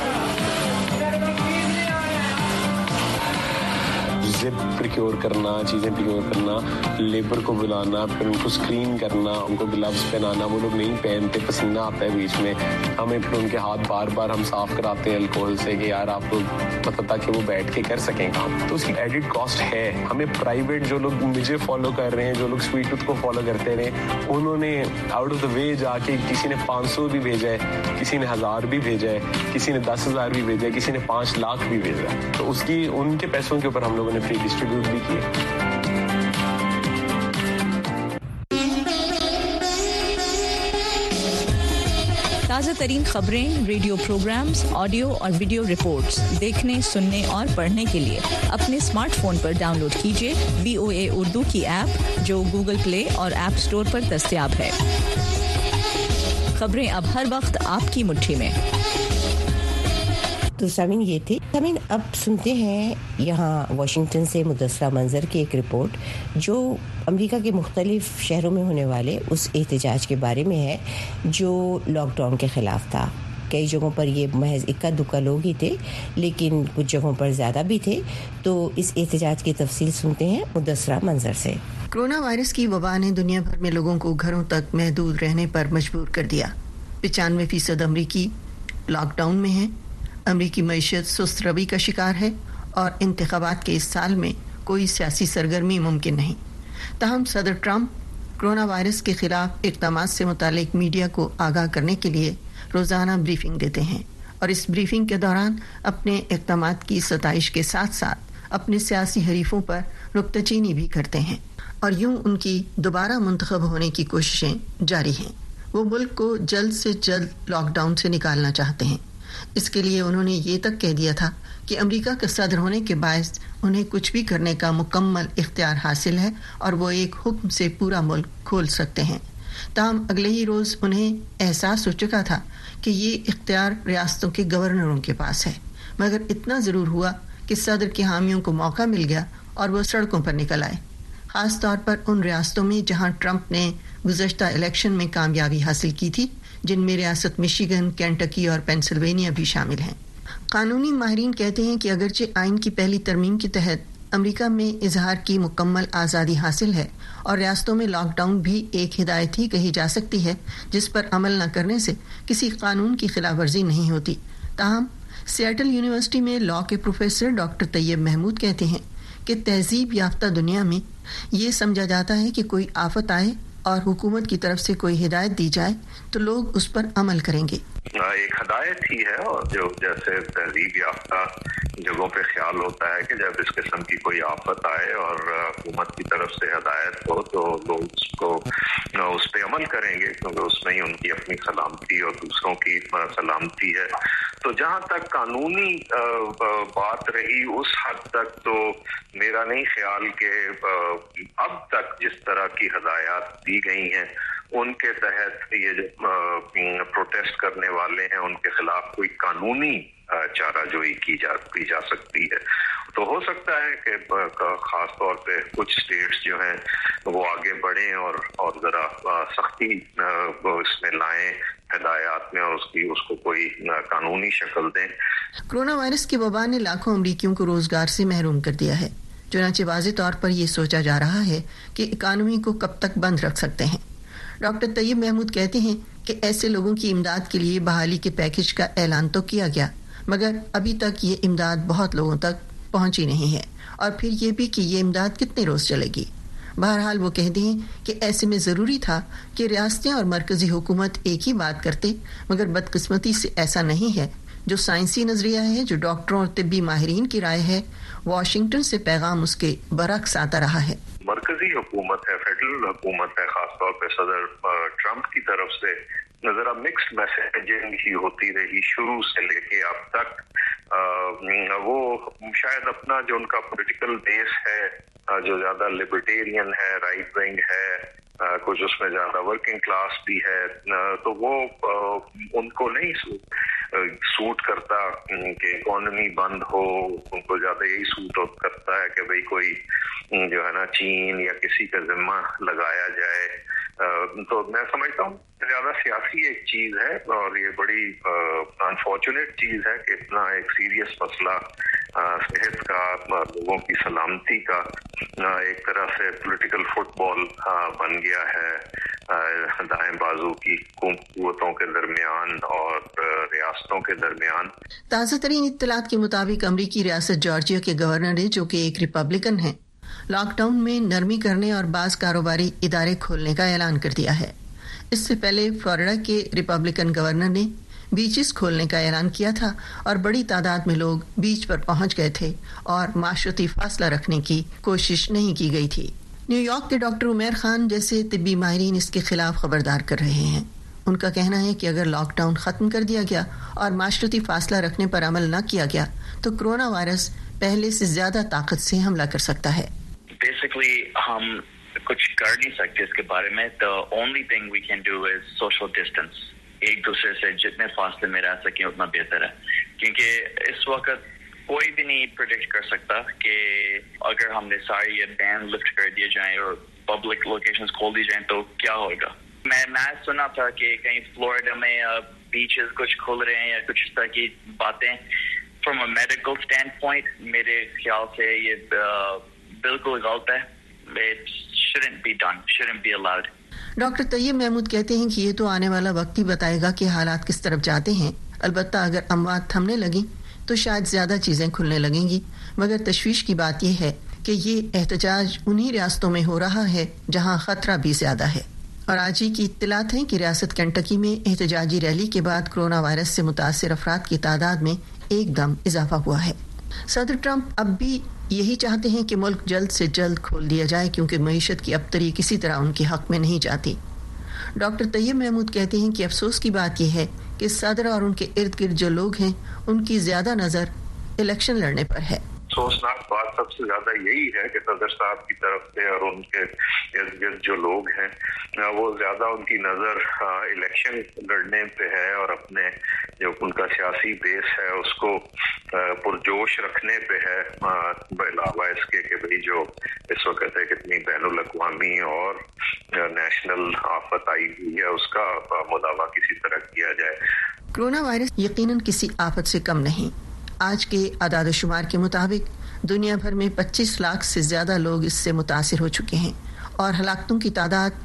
जिप प्रिक्योर करना, चीज़ें प्रिक्योर करना, लेबर को बुलाना, फिर उनको स्क्रीन करना, उनको ग्लव्स पहनाना, वो लोग नहीं पहनते, पसीना आता है बीच में, हमें फिर उनके हाथ बार बार हम साफ कराते हैं अल्कोहल से कि यार आप लोग मतलब ताकि वो बैठ के कर सकें काम। तो उसकी एडिड कॉस्ट है। हमें प्राइवेट जो लोग मुझे फॉलो कर रहे हैं, जो लोग स्वीट टूथ को फॉलो करते रहे, उन्होंने आउट ऑफ द वे जाके किसी ने 500 भी भेजा है, किसी ने 1000 भी भेजा है, किसी ने 10,000 भी भेजा है, किसी ने 5 लाख भी भेजा है। तो उसकी उनके पैसों के ऊपर हम लोगों ने फ्री डिस्ट्रीब्यूट भी किए। ताज़ा तरीन खबरें, रेडियो प्रोग्राम्स, ऑडियो और वीडियो रिपोर्ट्स देखने, सुनने और पढ़ने के लिए अपने स्मार्टफोन पर डाउनलोड कीजिए VOA उर्दू की ऐप, जो गूगल प्ले और ऐप स्टोर पर दस्तयाब है। खबरें अब हर वक्त आपकी मुट्ठी में। तो सामीन ये थी। सामीन अब सुनते हैं यहाँ वाशिंगटन से मुदस्सरा मंजर की एक रिपोर्ट जो अमेरिका के मुख्तलिफ शहरों में होने वाले उस एहतजाज के बारे में है जो लॉकडाउन के ख़िलाफ़ था। कई जगहों पर ये महज इक्का दुक्का लोग ही थे, लेकिन कुछ जगहों पर ज़्यादा भी थे। तो इस एहतजाज की तफसील सुनते हैं मुदस्सरा मंजर से। कोरोना वायरस की वबा ने दुनिया भर में लोगों को घरों तक महदूद रहने पर मजबूर कर दिया। 95% अमरीकी लॉकडाउन में हैं। अमरीकी मईशत सुस्त रवि का शिकार है और इंतखाबात के इस साल में कोई सियासी सरगर्मी मुमकिन नहीं। ताहम सदर ट्रंप कोरोना वायरस के खिलाफ इक़दामात से मुतालिक मीडिया को आगाह करने के लिए रोज़ाना ब्रीफिंग देते हैं और इस ब्रीफिंग के दौरान अपने इक़दामात की सताइश के साथ साथ अपने सियासी हरीफों पर नुक्ताचीनी भी करते हैं और यूं उनकी दोबारा मुंतखब होने की कोशिशें जारी हैं। वो मुल्क को जल्द से जल्द लॉकडाउन से निकालना चाहते हैं। इसके लिए उन्होंने ये तक कह दिया था कि अमेरिका का सदर होने के बायस उन्हें कुछ भी करने का मुकम्मल इख्तियार हासिल है और वो एक हुक्म से पूरा मुल्क खोल सकते हैं। ताहम अगले ही रोज़ उन्हें एहसास हो चुका था कि ये इख्तियार रियासतों के गवर्नरों के पास है, मगर इतना ज़रूर हुआ कि सदर के हामियों को मौका मिल गया और वो सड़कों पर निकल आए, ख़ास तौर पर उन रियासतों में जहाँ ट्रंप ने गुज़श्ता इलेक्शन में कामयाबी हासिल की थी, जिनमें रियासत मिशिगन, केंटकी और पेंसिल्वेनिया भी शामिल हैं। कानूनी माहिरीन कहते हैं कि अगरचे आइन की पहली तरमीम के तहत अमेरिका में इजहार की मुकम्मल आज़ादी हासिल है और रियासतों में लॉकडाउन भी एक हिदायत ही कही जा सकती है जिस पर अमल न करने से किसी कानून की खिलाफ वर्जी नहीं होती। ताहम सिएटल यूनिवर्सिटी में लॉ के प्रोफेसर डॉक्टर तैयब महमूद कहते हैं कि तहजीब याफ्ता दुनिया में ये समझा जाता है कि कोई आफत आए और हुकूमत की तरफ से कोई हिदायत दी जाए तो लोग उस पर अमल करेंगे। एक हदायत ही है और जो जैसे तहजीब याफ्ता जगहों पे ख्याल होता है कि जब इस किस्म की कोई आफत आए और हुकूमत की तरफ से हदायत हो तो लोग उसको उस पे अमल करेंगे, क्योंकि उसमें ही उनकी अपनी सलामती और दूसरों की सलामती है। तो जहाँ तक कानूनी बात रही उस हद तक तो मेरा नहीं ख्याल कि अब तक जिस तरह की हदायत दी गई हैं उनके तहत ये जो प्रोटेस्ट करने वाले हैं उनके खिलाफ कोई कानूनी चाराजोई की जा सकती है। तो हो सकता है कि खास तौर पे कुछ स्टेट्स जो हैं वो आगे बढ़ें और जरा सख्ती इसमें लाएं हिदायत में और उसको कोई कानूनी शक्ल दें। कोरोना वायरस की वबा ने लाखों अमरीकियों को रोजगार से महरूम कर दिया है। चुनांचे वाज़े तौर पर यह सोचा जा रहा है कि इकानमी को कब तक बंद रख सकते हैं। डॉक्टर तैयब महमूद कहते हैं कि ऐसे लोगों की इमदाद के लिए बहाली के पैकेज का ऐलान तो किया गया, मगर अभी तक ये इमदाद बहुत लोगों तक पहुंची नहीं है, और फिर ये भी कि ये इमदाद कितने रोज चलेगी। बहरहाल वो कहते हैं कि ऐसे में ज़रूरी था कि रियासतें और मरकज़ी हुकूमत एक ही बात करते, मगर बदकिस्मती से ऐसा नहीं है। जो साइंसी नज़रिया है, जो डॉक्टरों और तिब्बी माहिरीन की राय है, वाशिंगटन से पैगाम उसके बरक्स आता रहा है। मरकजी हुकूमत है, फेडरल हुकूमत है, खासतौर पे सदर ट्रंप की तरफ से जरा मिक्स्ड मैसेजिंग ही होती रही शुरू से लेके अब तक। वो शायद अपना जो उनका पॉलिटिकल बेस है, जो ज्यादा लिबर्टेरियन है, राइट विंग है, कुछ उसमें ज्यादा वर्किंग क्लास भी है, तो वो उनको नहीं सूट करता कि इकोनॉमी बंद हो। उनको ज्यादा यही सूट करता है कि भाई कोई जो है ना चीन या किसी का जिम्मा लगाया जाए। तो मैं समझता हूँ ज्यादा सियासी एक चीज है, और ये बड़ी अनफॉर्चुनेट चीज है कि इतना एक सीरियस मसला सेहत का, लोगों की सलामती का एक तरह से पॉलिटिकल फुटबॉल बन गया है दाएं बाजू की कुव्वतों के दरमियान और रियासतों के दरमियान। ताज़ा तरीन इत्तलात के मुताबिक अमरीकी रियासत जॉर्जिया के गवर्नर ने, जो कि एक रिपब्लिकन हैं, लॉकडाउन में नरमी करने और बाज़ कारोबारी इदारे खोलने का ऐलान कर दिया है। इससे पहले फ्लोरिडा के रिपब्लिकन गवर्नर ने बीचेस खोलने का ऐलान किया था और बड़ी तादाद में लोग बीच पर पहुंच गए थे और माशरती फासला रखने की कोशिश नहीं की गई थी। न्यूयॉर्क के डॉक्टर उमैर खान जैसे तिब्बी माहिरीन इसके खिलाफ खबरदार कर रहे हैं। उनका कहना है कि अगर लॉकडाउन खत्म कर दिया गया और माशरती फासला रखने पर अमल न किया गया तो कोरोना वायरस पहले से ज्यादा ताकत से हमला कर सकता है। बेसिकली हम कुछ कर नहीं सकते इसके बारे में। The only thing we can do is social distance. एक दूसरे से जितने फासले में रह सके उतना बेहतर है, क्योंकि इस वक्त कोई भी नहीं प्रेडिक्ट कर सकता कि अगर हमने सारे ये बैन लिफ्ट कर दिए जाएं और पब्लिक लोकेशंस खोल दी जाएं तो क्या होगा। मैं सुना था कि कहीं फ्लोरिडा में बीचेस कुछ खुल रहे हैं या कुछ इस तरह की बातें। From a medical standpoint मेरे ख्याल से ये बिल्कुल गलत है। It shouldn't be done, shouldn't be allowed. Doctor Tayyab Mahmood कहते हैं कि ये तो आने वाला वक्त ही बताएगा कि हालात किस तरफ जाते हैं। अलबत्ता अगर अमवात थमने लगी तो शायद ज्यादा चीजें खुलने लगेंगी, मगर तशवीश की बात यह है कि ये एहतजाज उन्हीं रियासतों में हो रहा है जहां खतरा भी ज्यादा है। और आज ही की इत्तलात है कि रियासत केंटकी में एहतजाजी रैली के बाद कोरोना वायरस से मुतासिर अफराद की तादाद में एकदम इजाफा हुआ है। सदर ट्रंप अब भी यही चाहते हैं कि मुल्क जल्द से जल्द खोल दिया जाए, क्योंकि मईशत की अबतरी किसी तरह उनके हक में नहीं जाती। डॉक्टर तैयब महमूद कहते हैं कि अफसोस की बात यह है कि सदर और उनके इर्द गिर्द जो लोग हैं उनकी ज्यादा नजर इलेक्शन लड़ने पर है। अफसोसनाक बात सबसे ज्यादा यही है कि सदर साहब की तरफ से और उनके इर्द गिर्द जो लोग हैं वो ज्यादा उनकी नजर इलेक्शन लड़ने पे है और अपने जो उनका सियासी बेस है उसको पुरजोश रखने पे है, अलावा इसके कि भाई जो इस वक्त है कितनी बैनुल अक़वामी और नेशनल आफत आई हुई है उसका मुदावा किसी तरह किया जाए। कोरोना वायरस यकीनन किसी आफत से कम नहीं। आज के आदाद शुमार के मुताबिक दुनिया भर में 25 लाख से ज्यादा लोग इससे मुतासिर हो चुके हैं और हलाकतों की तादाद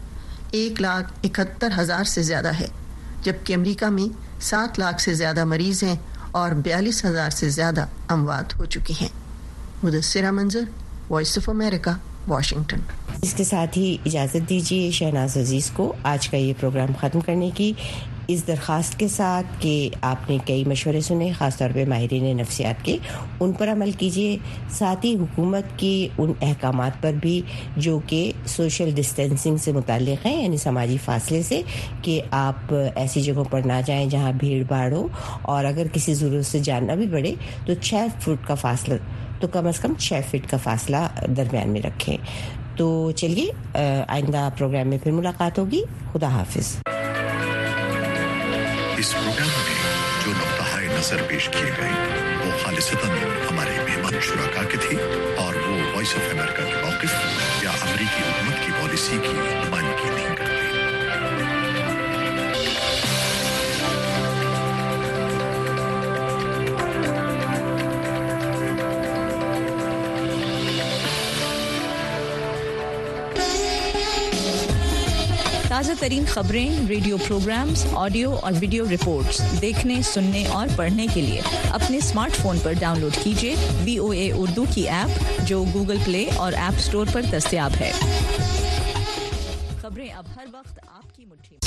1,71,000 से ज्यादा है, जबकि अमेरिका में 7 लाख से ज्यादा मरीज हैं और 42,000 से ज्यादा अमवात हो चुकी हैं। मुदस्सिरा मंजर, वॉइस ऑफ अमेरिका, वाशिंगटन। इसके साथ ही इजाज़त दीजिए शहनाज अजीज को आज का ये प्रोग्राम ख़त्म करने की, इस दरख्वास्त के साथ कि आपने कई मशवरे सुने, ख़ासतौर पे माहिरीन नफ्सियात के, उन पर अमल कीजिए। साथ ही हुकूमत की उन अहकामात पर भी जो कि सोशल डिस्टेंसिंग से मुताल्लिक़ हैं, यानी समाजी फासले से, कि आप ऐसी जगहों पर ना जाएं जहां भीड़ भाड़ हो, और अगर किसी ज़रूरत से जाना भी पड़े तो 6 फुट का फासला, तो कम से कम 6 फीट का फासला दरमियान में रखें। तो चलिए आइंदा प्रोग्राम में फिर मुलाकात होगी। खुदा हाफिज। इस प्रोग्राम में जो नुक्ता-ए नजर पेश किए गए वो खालिसतन हमारे मेहमान शुराका के थे और वो वॉइस ऑफ अमेरिका के मौक़िफ़ या अमेरिकी हुकूमत की पॉलिसी की नुमाइंदगी नहीं करते। ताज़ा तरीन खबरें, रेडियो प्रोग्राम्स, ऑडियो और वीडियो रिपोर्ट्स देखने, सुनने और पढ़ने के लिए अपने स्मार्टफोन पर डाउनलोड कीजिए VOA उर्दू की ऐप, जो गूगल प्ले और ऐप स्टोर पर दस्तयाब है। खबरें अब हर वक्त आपकी मुट्ठी में।